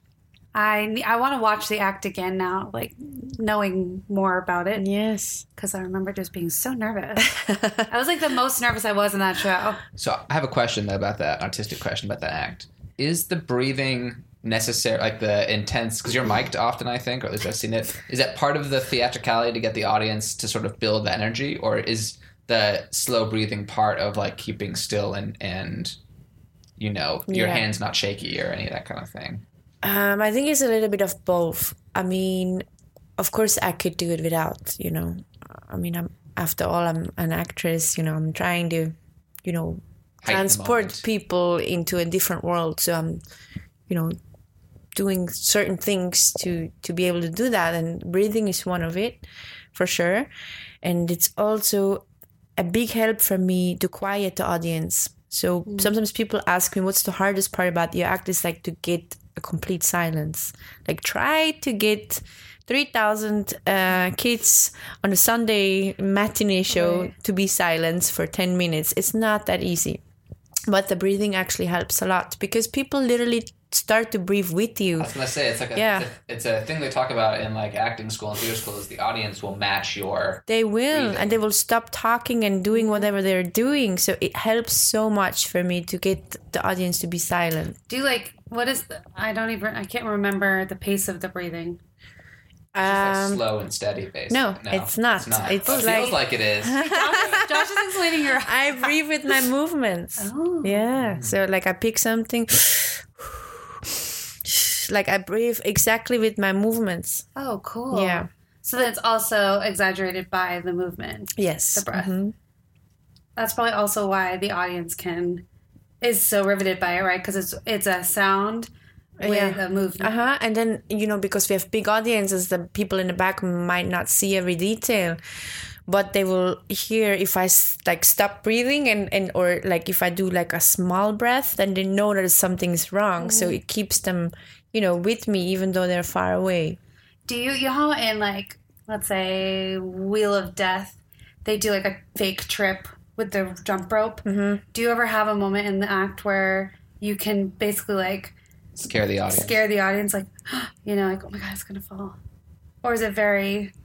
I want to watch the act again now, like knowing more about it. Yes. Because I remember just being so nervous. I was like the most nervous I was in that show. So I have a question about that, artistic question about that act. Is the breathing necessary, like the intense, because you're mic'd often, I think, or at least I've seen it. Is that part of the theatricality to get the audience to sort of build the energy, or is the slow breathing part of like keeping still and you know, your hands not shaky or any of that kind of thing? I think it's a little bit of both. I mean, of course I could do it without, you know. I mean, after all, I'm an actress, you know, I'm trying to, you know, transport people into a different world. So I'm, you know, doing certain things to be able to do that. And breathing is one of it, for sure. And it's also a big help for me to quiet the audience. So sometimes people ask me, what's the hardest part about your act? Is like to get a complete silence. Like try to get 3,000 kids on a Sunday matinee show to be silent for 10 minutes. It's not that easy. But the breathing actually helps a lot because people literally start to breathe with you. I was going to say, it's like it's a thing they talk about in like acting school and theater school is the audience will match your They will, breathing. and they will stop talking and doing whatever they're doing. So it helps so much for me to get the audience to be silent. Do you like, what is, I can't remember the pace of the breathing. It's just like slow and steady, basically. No, it's not. It's it feels like it is. Josh is explaining your... I breathe with my movements. Oh. Yeah. So like I pick something... Like I breathe exactly with my movements. Oh, cool. Yeah. So then it's also exaggerated by the movement. Yes. The breath. Mm-hmm. That's probably also why the audience is so riveted by it, right? Because it's a sound with a movement. And then, you know, because we have big audiences, the people in the back might not see every detail. But they will hear if I like stop breathing and or like if I do like a small breath, then they know that something's wrong. So it keeps them, you know, with me even though they're far away. Do you know in like, let's say Wheel of Death, they do like a fake trip with the jump rope. Mm-hmm. Do you ever have a moment in the act where you can basically like scare the audience, like, you know, like, oh my God, it's going to fall? Or is it very...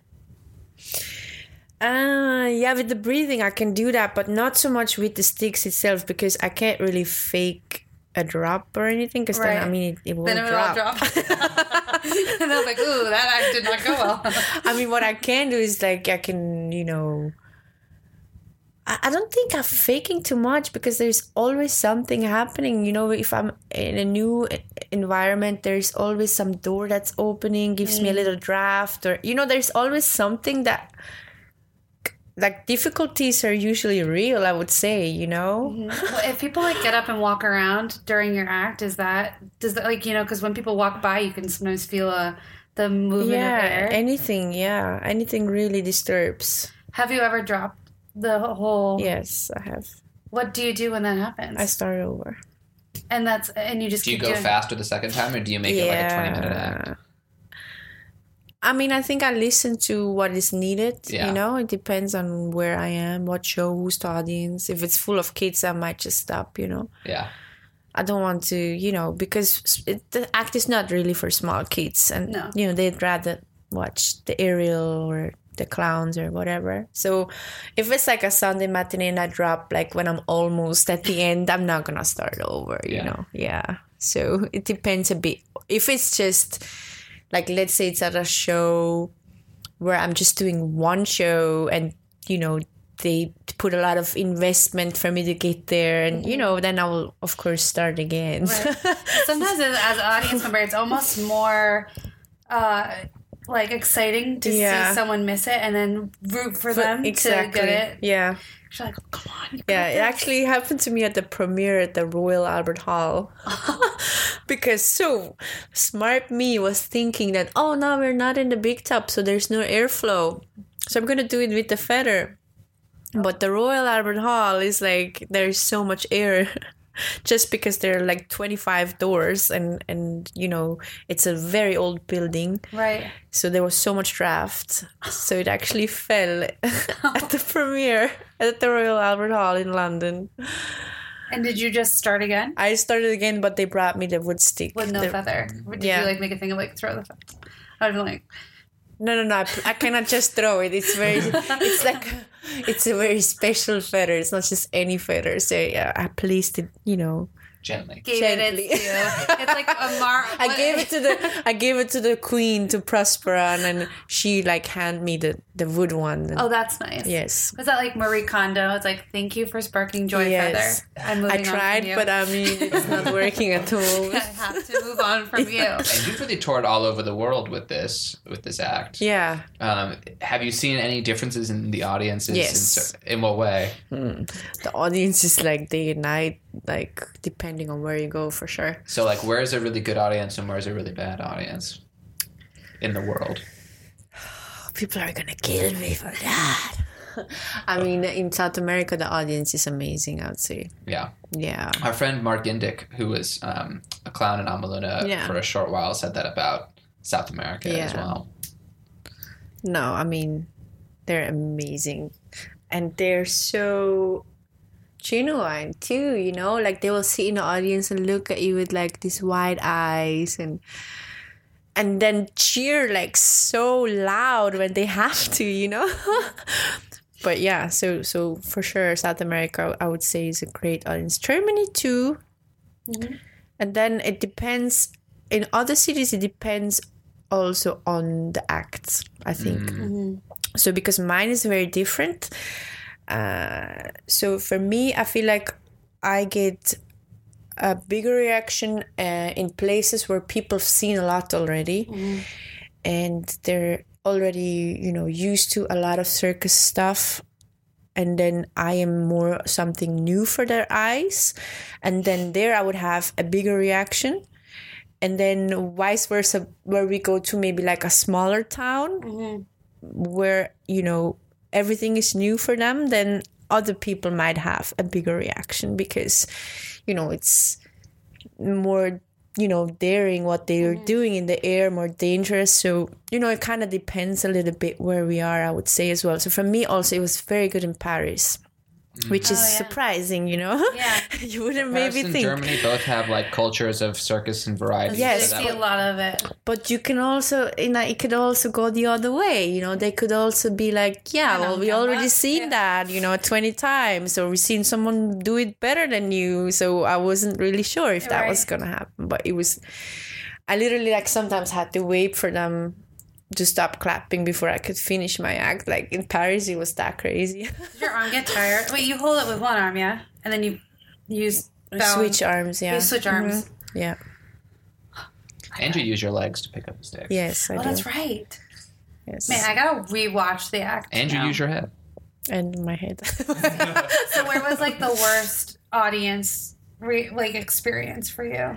Yeah, with the breathing, I can do that, but not so much with the sticks itself because I can't really fake a drop or anything because then, I mean, it won't drop. And I was like, ooh, that act did not go well. I mean, what I can do is like, I can, you know, I don't think I'm faking too much because there's always something happening. You know, if I'm in a new environment, there's always some door that's opening, gives me a little draft or, you know, there's always something that... Like difficulties are usually real, I would say, you know. Mm-hmm. Well, if people like get up and walk around during your act, does that like, you know, because when people walk by, you can sometimes feel the movement of air. Anything really disturbs. Have you ever dropped the whole? Yes, I have. What do you do when that happens? I start over. And you just do you go faster the second time, or do you make it like a 20-minute act? I mean, I think I listen to what is needed, you know? It depends on where I am, what show, who's the audience. If it's full of kids, I might just stop, you know? Yeah. I don't want to, you know, because the act is not really for small kids. And, you know, they'd rather watch the Ariel or the clowns or whatever. So if it's like a Sunday matinee and I drop, like when I'm almost at the end, I'm not going to start over, you know? Yeah. So it depends a bit. If it's just... Like, let's say it's at a show where I'm just doing one show and, you know, they put a lot of investment for me to get there. And, you know, then I will, of course, start again. Right. Sometimes as an audience member, it's almost more, like exciting to see someone miss it and then root for them to get it. Yeah. She's like, come on. Yeah, it actually happened to me at the premiere at the Royal Albert Hall. Because so smart me was thinking that, oh, no, we're not in the big top, so there's no airflow. So I'm going to do it with the feather. But the Royal Albert Hall is like, there's so much air. Just because there are like 25 doors and you know, it's a very old building. Right. So there was so much draft. So it actually fell at the premiere at the Royal Albert Hall in London. And did you just start again? I started again, but they brought me the wood stick. With no feather. Did you like make a thing of like throw the feather? I'd be like... No. I cannot just throw it. It's a very special feather. It's not just any feather. So yeah, I placed it, you know, gently. Gently. It's like a I gave it to the queen, to Prospera, and then she like handed me the wood one. Oh, that's nice. Yes. Was that like Marie Kondo? It's like, thank you for sparking joy, feather. I tried, but I mean, it's not working at all. I have to move on from you. And you've really toured all over the world with this act. Yeah. Have you seen any differences in the audiences? Yes. In what way? The audience is like day and night, like depending on where you go, for sure. So like, where is a really good audience and where is a really bad audience in the world? People are gonna kill me for that. I mean, in South America, the audience is amazing, I would say. Yeah. Yeah. Our friend Mark Indyk, who was a clown in Amaluna for a short while, said that about South America as well. No, I mean, they're amazing. And they're so genuine too, you know? Like, they will sit in the audience and look at you with like these wide eyes and then cheer like so loud when they have to, you know? But yeah, so for sure, South America, I would say, is a great audience. Germany too. Mm-hmm. And then it depends. In other cities, it depends also on the acts, I think. Mm-hmm. So because mine is very different. So for me, I feel like I get a bigger reaction in places where people have seen a lot already. Mm-hmm. And they're already, you know, used to a lot of circus stuff. And then I am more something new for their eyes. And then there I would have a bigger reaction. And then vice versa, where we go to maybe like a smaller town, mm-hmm. where, you know, everything is new for them, then other people might have a bigger reaction because, you know, it's more, you know, daring what they're mm-hmm. doing in the air, more dangerous. So, you know, it kind of depends a little bit where we are, I would say, as well. So for me also, it was very good in Paris. Which is surprising, you know? Yeah. You wouldn't Paris maybe and think. Germany both have like cultures of circus and variety. Yes. I see a lot of it. But you can also, you know, it could also go the other way. You know, they could also be like, we already seen that, you know, 20 times. Or we've seen someone do it better than you. So I wasn't really sure if that was going to happen. But it was, I literally like sometimes had to wait for them to stop clapping before I could finish my act. Like in Paris, it was that crazy. Does your arm get tired? Wait, you hold it with one arm, yeah? And then you use switch arms, yeah. You switch arms. Mm-hmm. Yeah. And you use your legs to pick up the stick. Yes, I do. That's right. Yes. Man, I gotta rewatch the act. And you use your head. And my head. So where was like the worst audience experience for you?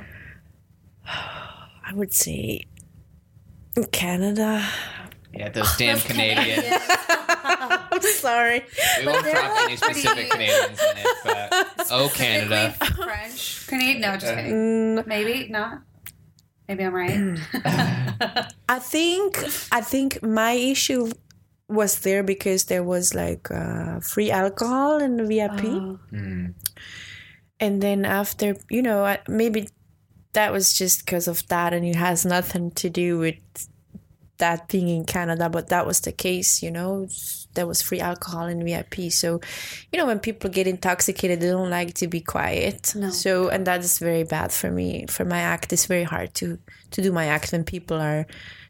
I would say Canada. Yeah, those damn Canadians. I'm sorry. We won't drop any specific Canadians in it, but Canada. French. Canadian? No, just kidding. Maybe not. Maybe I'm right. I think my issue was there because there was like free alcohol in the VIP. Oh. Mm. And then after, you know, maybe that was just because of that, and it has nothing to do with that being in Canada, but that was the case, you know. There was free alcohol in VIP. So, you know, when people get intoxicated, they don't like to be quiet. No. So, and that is very bad for me. For my act, it's very hard to do my act when people are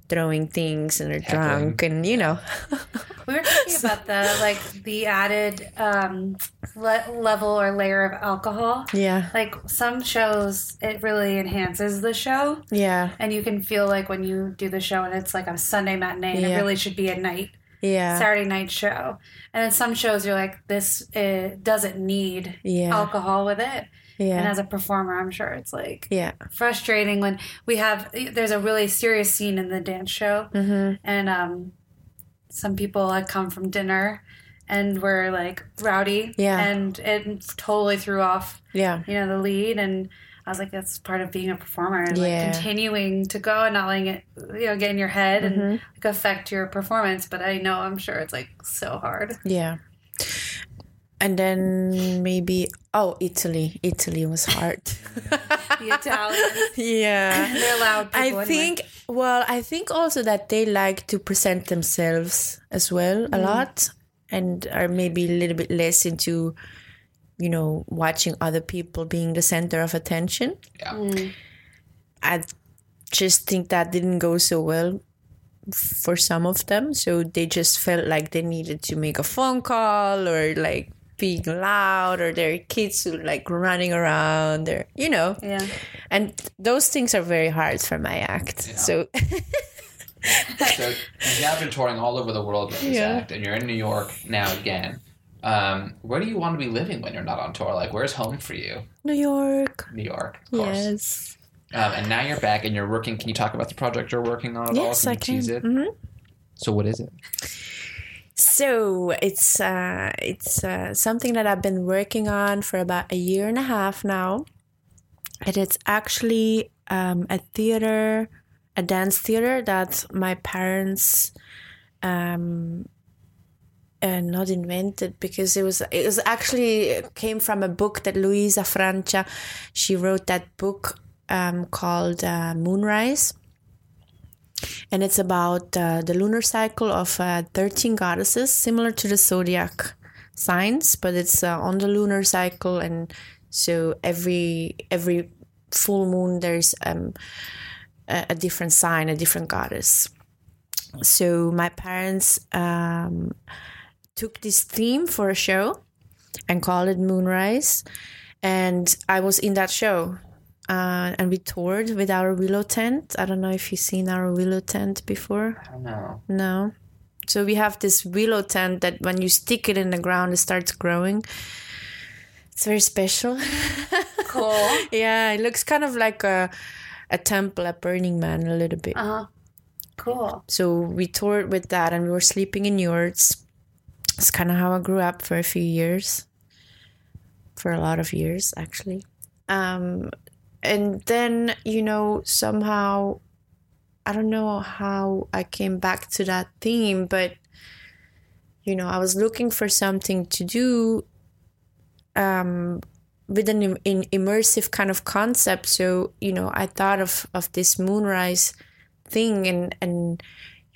throwing things and they're drunk and, you know. We were talking about the added level or layer of alcohol. Yeah. Like some shows, it really enhances the show. Yeah. And you can feel like when you do the show and it's like a Sunday matinee and it really should be a Saturday night show. And then some shows you're like, this doesn't need alcohol with it. Yeah. And as a performer, I'm sure it's like frustrating when there's a really serious scene in the dance show. Mm-hmm. And some people had come from dinner and were like rowdy. Yeah. And it totally threw off, the lead. And I was like, that's part of being a performer. And like continuing to go and not letting it, get in your head and like affect your performance. But I'm sure it's like so hard. Yeah. And then maybe, Italy. Italy was hard. The Italians. Yeah. They're loud people I think also that they like to present themselves as well a lot and are maybe a little bit less into, watching other people being the center of attention. Yeah. I just think that didn't go so well for some of them. So they just felt like they needed to make a phone call or like being loud, or their kids like running around, or and those things are very hard for my act. So you have been touring all over the world with this act, and you're in New York now again. Where do you want to be living when you're not on tour? Like, where's home for you? New York, of course. Yes. And now you're back and you're working. Can you talk about the project you're working on at all? Yes, I can. Tease it? Mm-hmm. So what is it? So it's something that I've been working on for about 1.5 years now, and it's actually a dance theater that my parents not invented, because it came from a book that Luisa Francia, she wrote that book called Moonrise. And it's about the lunar cycle of 13 goddesses, similar to the zodiac signs, but it's on the lunar cycle. And so every full moon, there's a different sign, a different goddess. So my parents took this theme for a show and called it Moonrise. And I was in that show. And we toured with our willow tent. I don't know if you've seen our willow tent before. I don't know. No. So we have this willow tent that when you stick it in the ground, it starts growing. It's very special. Cool. Yeah, it looks kind of like a temple at Burning Man a little bit. Uh-huh. Cool. So we toured with that, and we were sleeping in yurts. It's kind of how I grew up for a few years. For a lot of years, actually. And then, somehow, I don't know how I came back to that theme, but, I was looking for something to do with an immersive kind of concept. So, I thought of this Moonrise thing and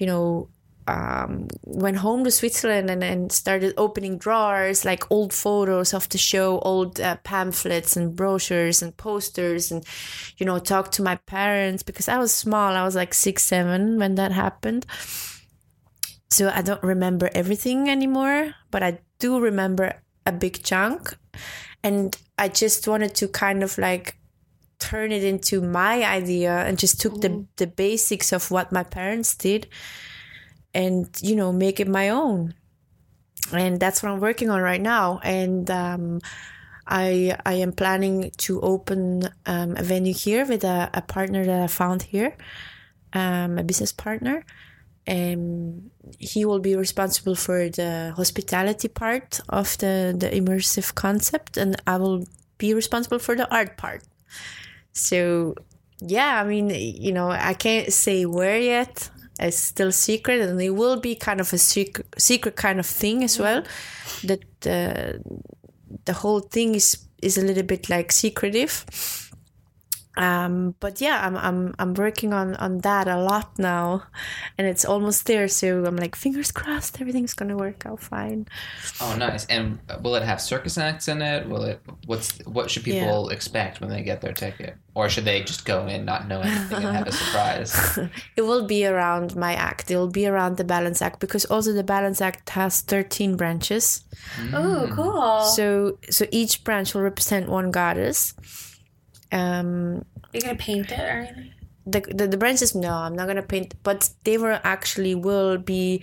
went home to Switzerland and started opening drawers, like old photos of the show, old pamphlets and brochures and posters, and talked to my parents, because I was small. I was like 6, 7 when that happened, so I don't remember everything anymore, but I do remember a big chunk. And I just wanted to kind of like turn it into my idea, and just took the basics of what my parents did and, make it my own. And that's what I'm working on right now. And I am planning to open a venue here with a partner that I found here, a business partner. And he will be responsible for the hospitality part of the immersive concept, and I will be responsible for the art part. So, yeah, I mean, I can't say where yet. It's still secret, and it will be kind of a secret kind of thing as well. That the whole thing is a little bit like secretive. But yeah, I'm working on that a lot now, and it's almost there. So I'm like, fingers crossed, everything's gonna work out fine. Oh, nice. And will it have circus acts in it? What should people expect when they get their ticket? Or should they just go in not knowing anything and have a surprise? It will be around my act. It will be around the balance act, because also the balance act has 13 branches. Oh, cool. So each branch will represent one goddess. You're gonna paint it or anything? The branches, no, I'm not gonna paint, but they will be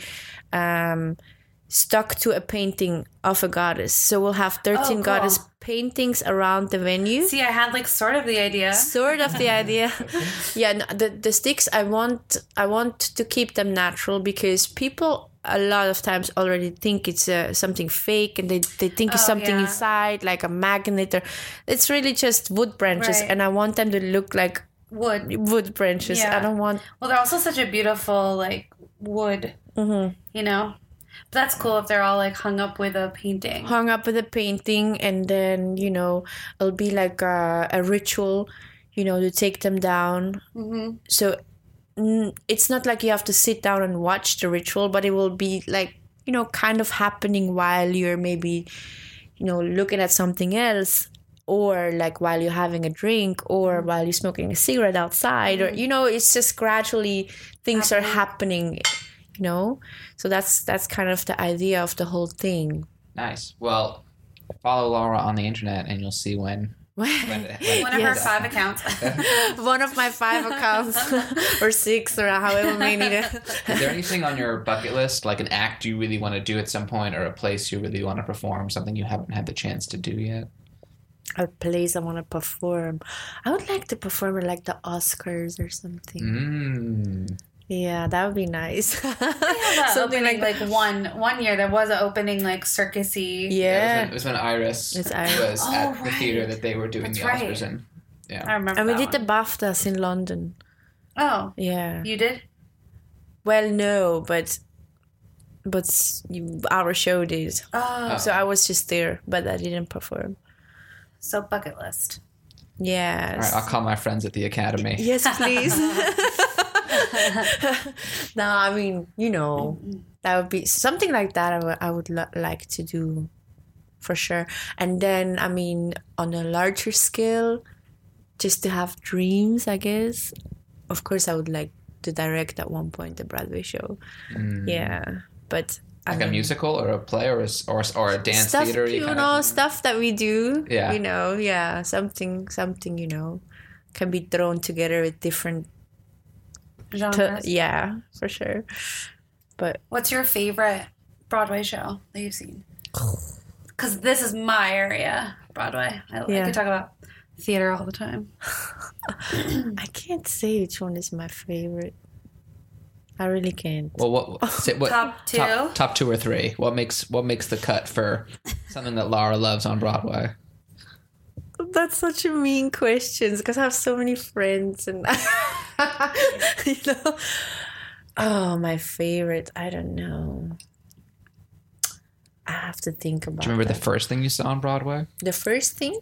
stuck to a painting of a goddess. So we'll have 13 goddess paintings around the venue. See, I had like sort of the idea. Yeah, no, the sticks, I want to keep them natural, because people a lot of times already think it's something fake, and they think it's something inside, like a magnet, or it's really just wood branches, and I want them to look like wood branches. I don't want... Well, they're also such a beautiful like wood, you know. But that's cool if they're all like hung up with a painting. And then, you know, it'll be like a ritual, you know, to take them down. So it's not like you have to sit down and watch the ritual, but it will be like, you know, kind of happening while you're maybe, you know, looking at something else, or like while you're having a drink, or while you're smoking a cigarette outside, or, you know, it's just gradually things are happening, you know. So that's kind of the idea of the whole thing. Nice. Well, follow Laura on the internet and you'll see when one of her 5 accounts. One of my 5 accounts, or 6, or however many. Is there anything on your bucket list, like an act you really want to do at some point, or a place you really want to perform, something you haven't had the chance to do yet? A place I want to perform. I would like to perform at like the Oscars or something. Yeah, that would be nice. Something like one year there was an opening like circusy. Yeah, it was when Iris was at the theater that they were doing the Oscars in. Yeah, I remember. And we did the BAFTAs in London. Oh, yeah, you did? Well, no, but our show did. Oh, so I was just there, but I didn't perform. So bucket list. Yes. All right, I'll call my friends at the Academy. Yes, please. No, I mean, you know, that would be something like that. I would like to do, for sure. And then, I mean, on a larger scale, just to have dreams, I guess. Of course, I would like to direct at one point a Broadway show. Yeah, but like a musical or a play or a dance stuff, theater, you know, stuff that we do. Yeah, you know, yeah, something, you know, can be thrown together with different genres. Yeah, for sure. But what's your favorite Broadway show that you've seen? Because this is my area, Broadway. I could talk about theater all the time. I can't say which one is my favorite. I really can't. Well, what top 2? Top 2 or 3. What makes the cut for something that Laura loves on Broadway? That's such a mean question, because I have so many friends, and you know. Oh, my favorite. I don't know. I have to think about. Do you remember the first thing you saw on Broadway? The first thing?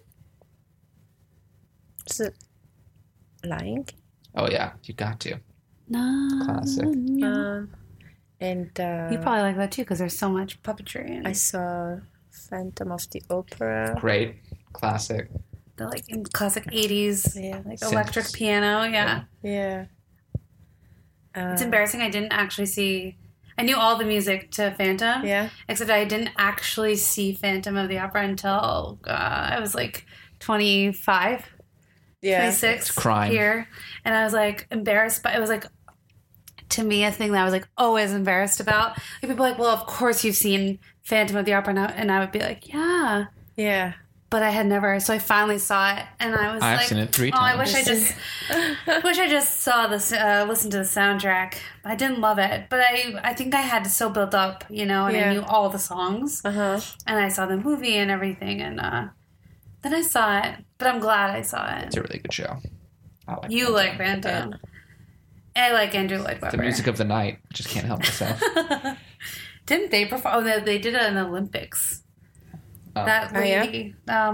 Is it Lion King? Oh yeah, you got to. No. Classic. And you probably like that too, because there's so much puppetry. I saw Phantom of the Opera. Great. Classic. The like in classic 80s, like electric piano. Yeah. It's embarrassing. I didn't actually see. I knew all the music to Phantom. Yeah. Except I didn't actually see Phantom of the Opera until I was like 25. Yeah. 26 crime here. And I was like embarrassed, but it was like, to me, a thing that I was like always embarrassed about. Like, people were like, well, of course you've seen Phantom of the Opera, and I would be like, yeah. Yeah. But I had never, so I finally saw it, and I was I've seen it 3 times. I wish I just saw this, listened to the soundtrack. I didn't love it, but I think I had it so built up, you know, and I knew all the songs. And I saw the movie and everything, and then I saw it, but I'm glad I saw it. It's a really good show. You like Phantom. I like Andrew Lloyd Webber. The music of the night. I just can't help myself. Didn't they perform? Oh, they did it in the Olympics. That lady,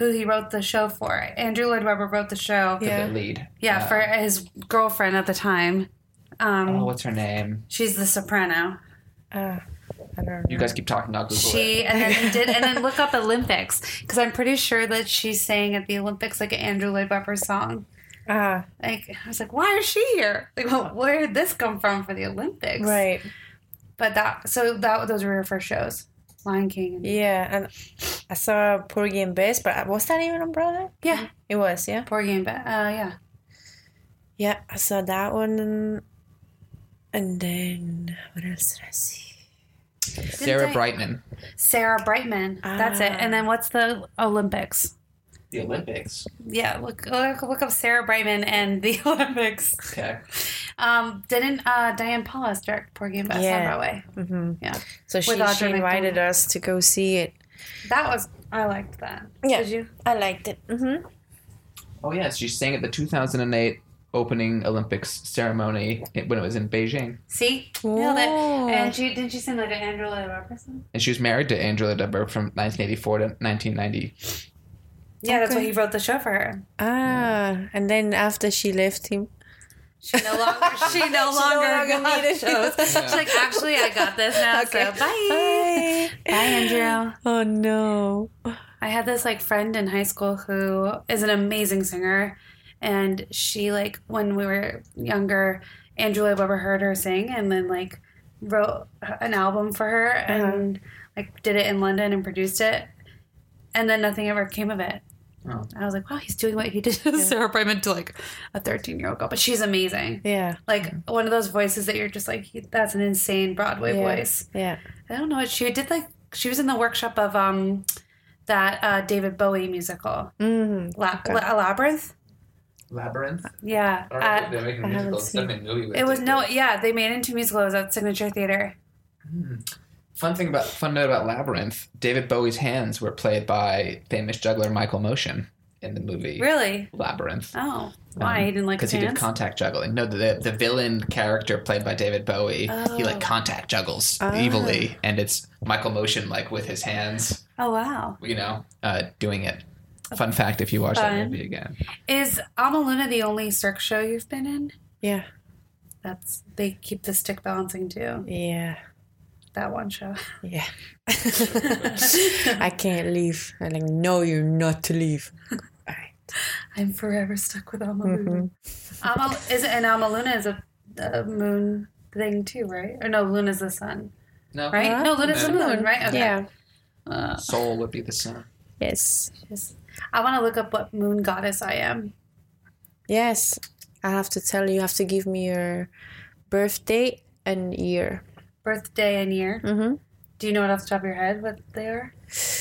who he wrote the show for. Andrew Lloyd Webber wrote the show. The lead. Yeah, for his girlfriend at the time. What's her name? She's the soprano. I don't know. You guys keep talking. I'll Google it. And then he did, and then look up Olympics, because I'm pretty sure that she sang at the Olympics like an Andrew Lloyd Webber song. Like, I was like, why is she here? Like, well, where did this come from for the Olympics? Right. But those were her first shows. Lion King. And I saw Porgy and Bess, but was that even on Broadway? Yeah. It was, yeah? Porgy and Bess. Yeah. Yeah, I saw that one. And then, what else did I see? Sarah Brightman. Sarah Brightman. That's it. And then what's the Olympics? The Olympics. Yeah, look up Sarah Brightman and the Olympics. Okay. Didn't Diane Paulus direct Porgy and Bess on Broadway? Mm-hmm. Yeah. So she invited us to go see it. I liked that. Yeah. Did you? I liked it. Mm-hmm. Oh, yes. She sang at the 2008 opening Olympics ceremony when it was in Beijing. See? Nailed it. And didn't she sing like an Andrew Lloyd Webber song? And she was married to Andrew Lloyd Webber from 1984 to 1990. Yeah, that's why he wrote the show for her. And then after she left him, she no longer needed shows. She's like, actually, I got this now, so bye. Bye, Andrew. Oh, no. I had this, like, friend in high school who is an amazing singer, and she, like, when we were younger, Andrew Lloyd Webber heard her sing and then, like, wrote an album for her and, like, did it in London and produced it, and then nothing ever came of it. Oh. I was like, wow, he's doing what he did to Sarah Brightman to like a 13-year-old girl. But she's amazing. Yeah. Like one of those voices that you're just like, that's an insane Broadway voice. Yeah. I don't know what she did. Like she was in the workshop of that David Bowie musical. Mm-hmm. Labyrinth? Labyrinth? Yeah. They're making a musical. It's definitely a movie. It was they made it into a musical. It was at Signature Theater. Fun note about Labyrinth, David Bowie's hands were played by famous juggler Michael Motion in the movie. Really? Labyrinth. Oh. Why? He didn't like his hands? Because he did contact juggling. No, the villain character played by David Bowie, he like contact juggles evilly, and it's Michael Motion like with his hands. Oh, wow. You know, doing it. Fun fact if you watch that movie again. Is Amaluna the only Cirque show you've been in? Yeah. They keep the stick balancing too. Yeah. That one show. Yeah. I can't leave. I'm like, no, you're not to leave. All right. I'm forever stuck with Amaluna. Mm-hmm. Amaluna is a moon thing too, right? Or no, Luna's the sun. No. Right? No, Luna's the moon, right? Okay. Yeah. Soul would be the sun. Yes. I want to look up what moon goddess I am. Yes. I have to tell you, you have to give me your birthday and year. Birthday and year? Mm-hmm. Do you know it off the top of your head what they are?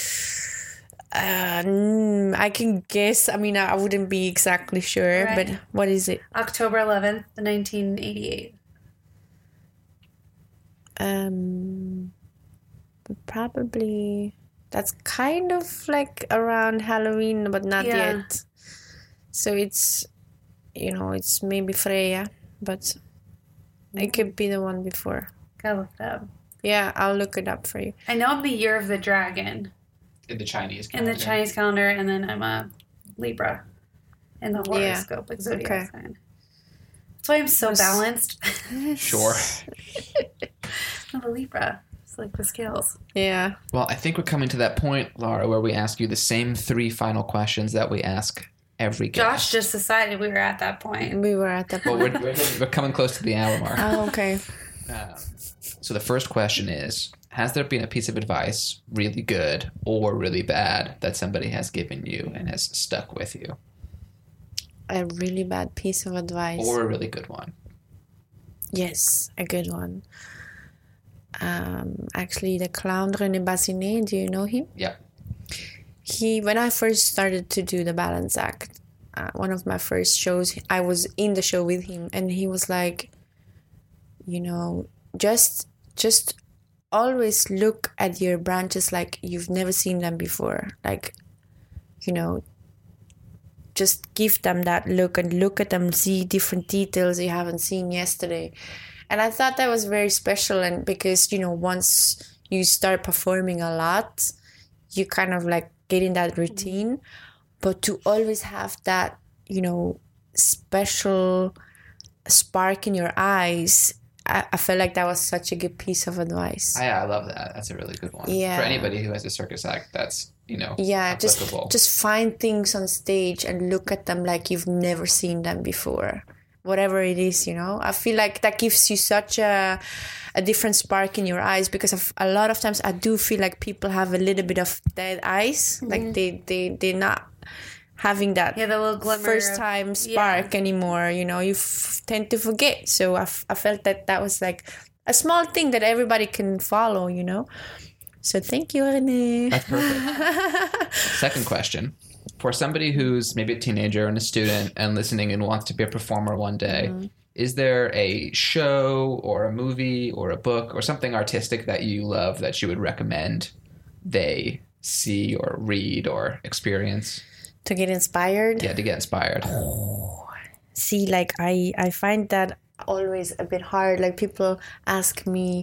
I can guess. I mean, I wouldn't be exactly sure, right. But what is it? October 11th, 1988. Probably... That's kind of like around Halloween, but not yet. So it's, it's maybe Freya, but it could be the one before. Gotta look it up. Yeah, I'll look it up for you. I know I'm the year of the dragon. In the Chinese calendar. And then I'm a Libra in the horoscope, like zodiac sign. That's why I'm so balanced. Sure. I'm a Libra. It's like the scales. Yeah. Well, I think we're coming to that point, Laura, where we ask you the same 3 final questions that we ask every guest. Josh just decided we were at that point. Well, we're coming close to the hour mark. Oh, okay. So the first question is, has there been a piece of advice, really good or really bad, that somebody has given you and has stuck with you? A really bad piece of advice. Or a really good one? Yes, a good one. Actually, the clown René Bassinet, do you know him? Yeah. When I first started to do the balance act, one of my first shows, I was in the show with him, and he was like, just always look at your branches like you've never seen them before. Like, just give them that look and look at them, see different details you haven't seen yesterday. And I thought that was very special, and because, once you start performing a lot, you kind of like get in that routine. but to always have that, special spark in your eyes, I felt like that was such a good piece of advice. I love that. That's a really good one. Yeah. For anybody who has a circus act, that's, applicable. Just find things on stage and look at them like you've never seen them before. Whatever it is, I feel like that gives you such a different spark in your eyes, because a lot of times I do feel like people have a little bit of dead eyes. Like they're not having that the little glimmer first time spark anymore. You tend to forget. So I felt that was like a small thing that everybody can follow, So thank you, René. That's perfect. Second question. For somebody who's maybe a teenager and a student and listening and wants to be a performer one day, is there a show or a movie or a book or something artistic that you love that you would recommend they see or read or experience? To get inspired? Yeah, to get inspired. See, like I find that always a bit hard. Like people ask me,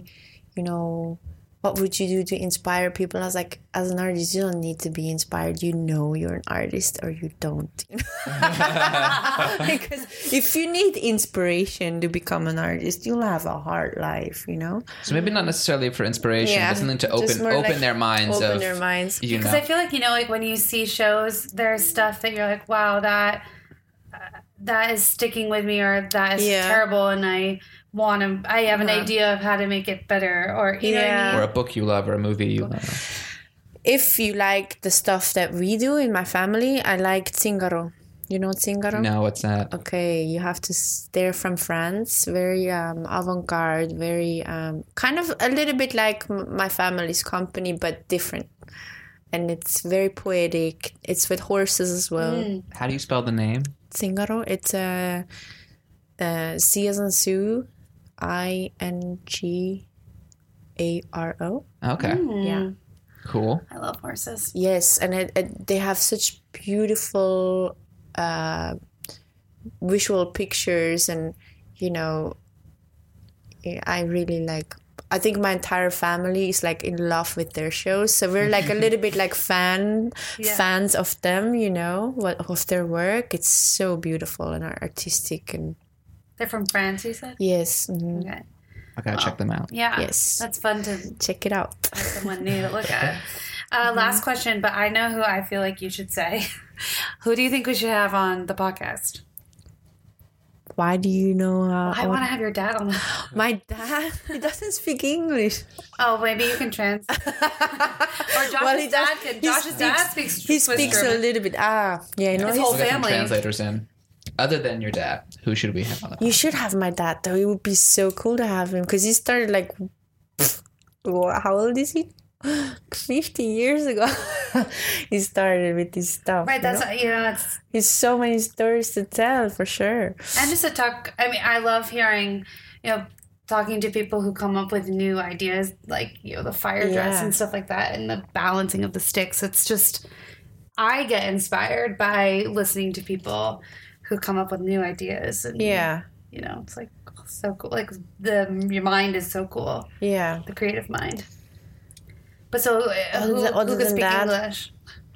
what would you do to inspire people? I was like, as an artist, you don't need to be inspired. You're an artist or you don't. Because if you need inspiration to become an artist, you'll have a hard life, So maybe not necessarily for inspiration, but something to open their minds. Open their minds. Because I feel like, like when you see shows, there's stuff that you're like, wow, that is sticking with me, or that is terrible, and I have an idea of how to make it better, or you know what I mean? Or a book you love, or a movie you love. If you like the stuff that we do in my family, I like Zingaro. You know Zingaro? No, what's that? Okay, you have to. They're from France. Very avant-garde. Very kind of a little bit like my family's company, but different. And it's very poetic. It's with horses as well. How do you spell the name? Zingaro. It's C as in Sue, INGARO. Okay. Yeah. Cool. I love horses. Yes, and they have such beautiful visual pictures, and I really like. I think my entire family is like in love with their shows, so we're like a little bit like fans of them, of their work. It's so beautiful and artistic, and they're from France, you said? Yes. Mm-hmm. Okay. I gotta check them out. Yeah. Yes. That's fun to check it out. Have someone new to look at. Last question, but I know who I feel like you should say. Who do you think we should have on the podcast? Why do you know? I want to have your dad on. My dad? He doesn't speak English. Oh, maybe you can translate. Or Josh's dad can. Josh's dad speaks. He speaks a little bit. Yeah, his whole family. Translators in. Other than your dad, who should we have on the podcast? You should have my dad, though. It would be so cool to have him, because he started like, how old is he? 50 years ago. He started with this stuff. Right, that's it's. There's so many stories to tell, for sure. And just to talk. I mean, I love hearing, talking to people who come up with new ideas, like the fire dress and stuff like that, and the balancing of the sticks. It's just, I get inspired by listening to people who come up with new ideas, and it's like so cool. Like your mind is so cool. Yeah, the creative mind. But so, who can speak English?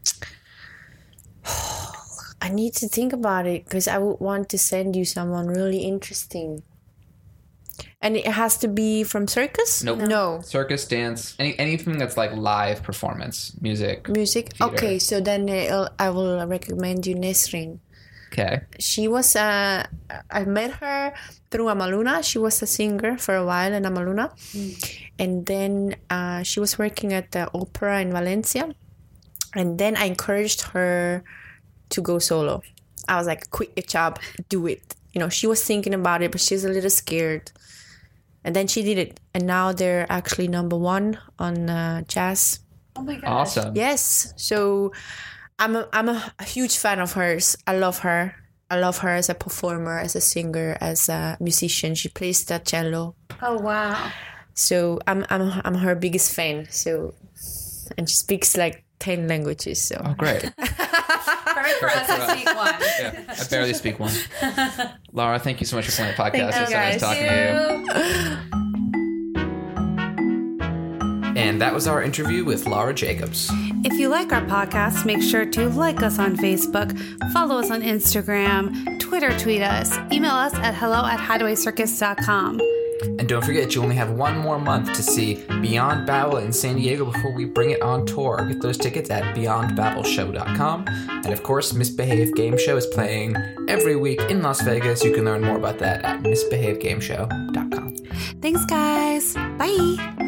I need to think about it, because I would want to send you someone really interesting. And it has to be from circus? Nope. No. Circus, dance, anything that's like live performance, music. Music? Theater. Okay, so then I will recommend you Nesrin. Okay. She was, I met her through Amaluna. She was a singer for a while in Amaluna. And then she was working at the opera in Valencia. And then I encouraged her to go solo. I was like, quit your job, do it. She was thinking about it, but she's a little scared. And then she did it. And now they're actually #1 on jazz. Oh my gosh. Awesome. Yes. So I'm a huge fan of hers. I love her. I love her as a performer, as a singer, as a musician. She plays the cello. Oh wow! So I'm her biggest fan. So, and she speaks like 10 languages. So great. Perfect for us to speak one. Yeah, I barely speak one. Laura, thank you so much for playing the podcast. Thank It's so nice talking to you. And that was our interview with Laura Jacobs. If you like our podcast, make sure to like us on Facebook, follow us on Instagram, Twitter tweet us, email us at hello@hideawaycircus.com. And don't forget, you only have one more month to see Beyond Babel in San Diego before we bring it on tour. Get those tickets at beyondbabelshow.com. And of course, Misbehave Game Show is playing every week in Las Vegas. You can learn more about that at misbehavegameshow.com. Thanks, guys. Bye.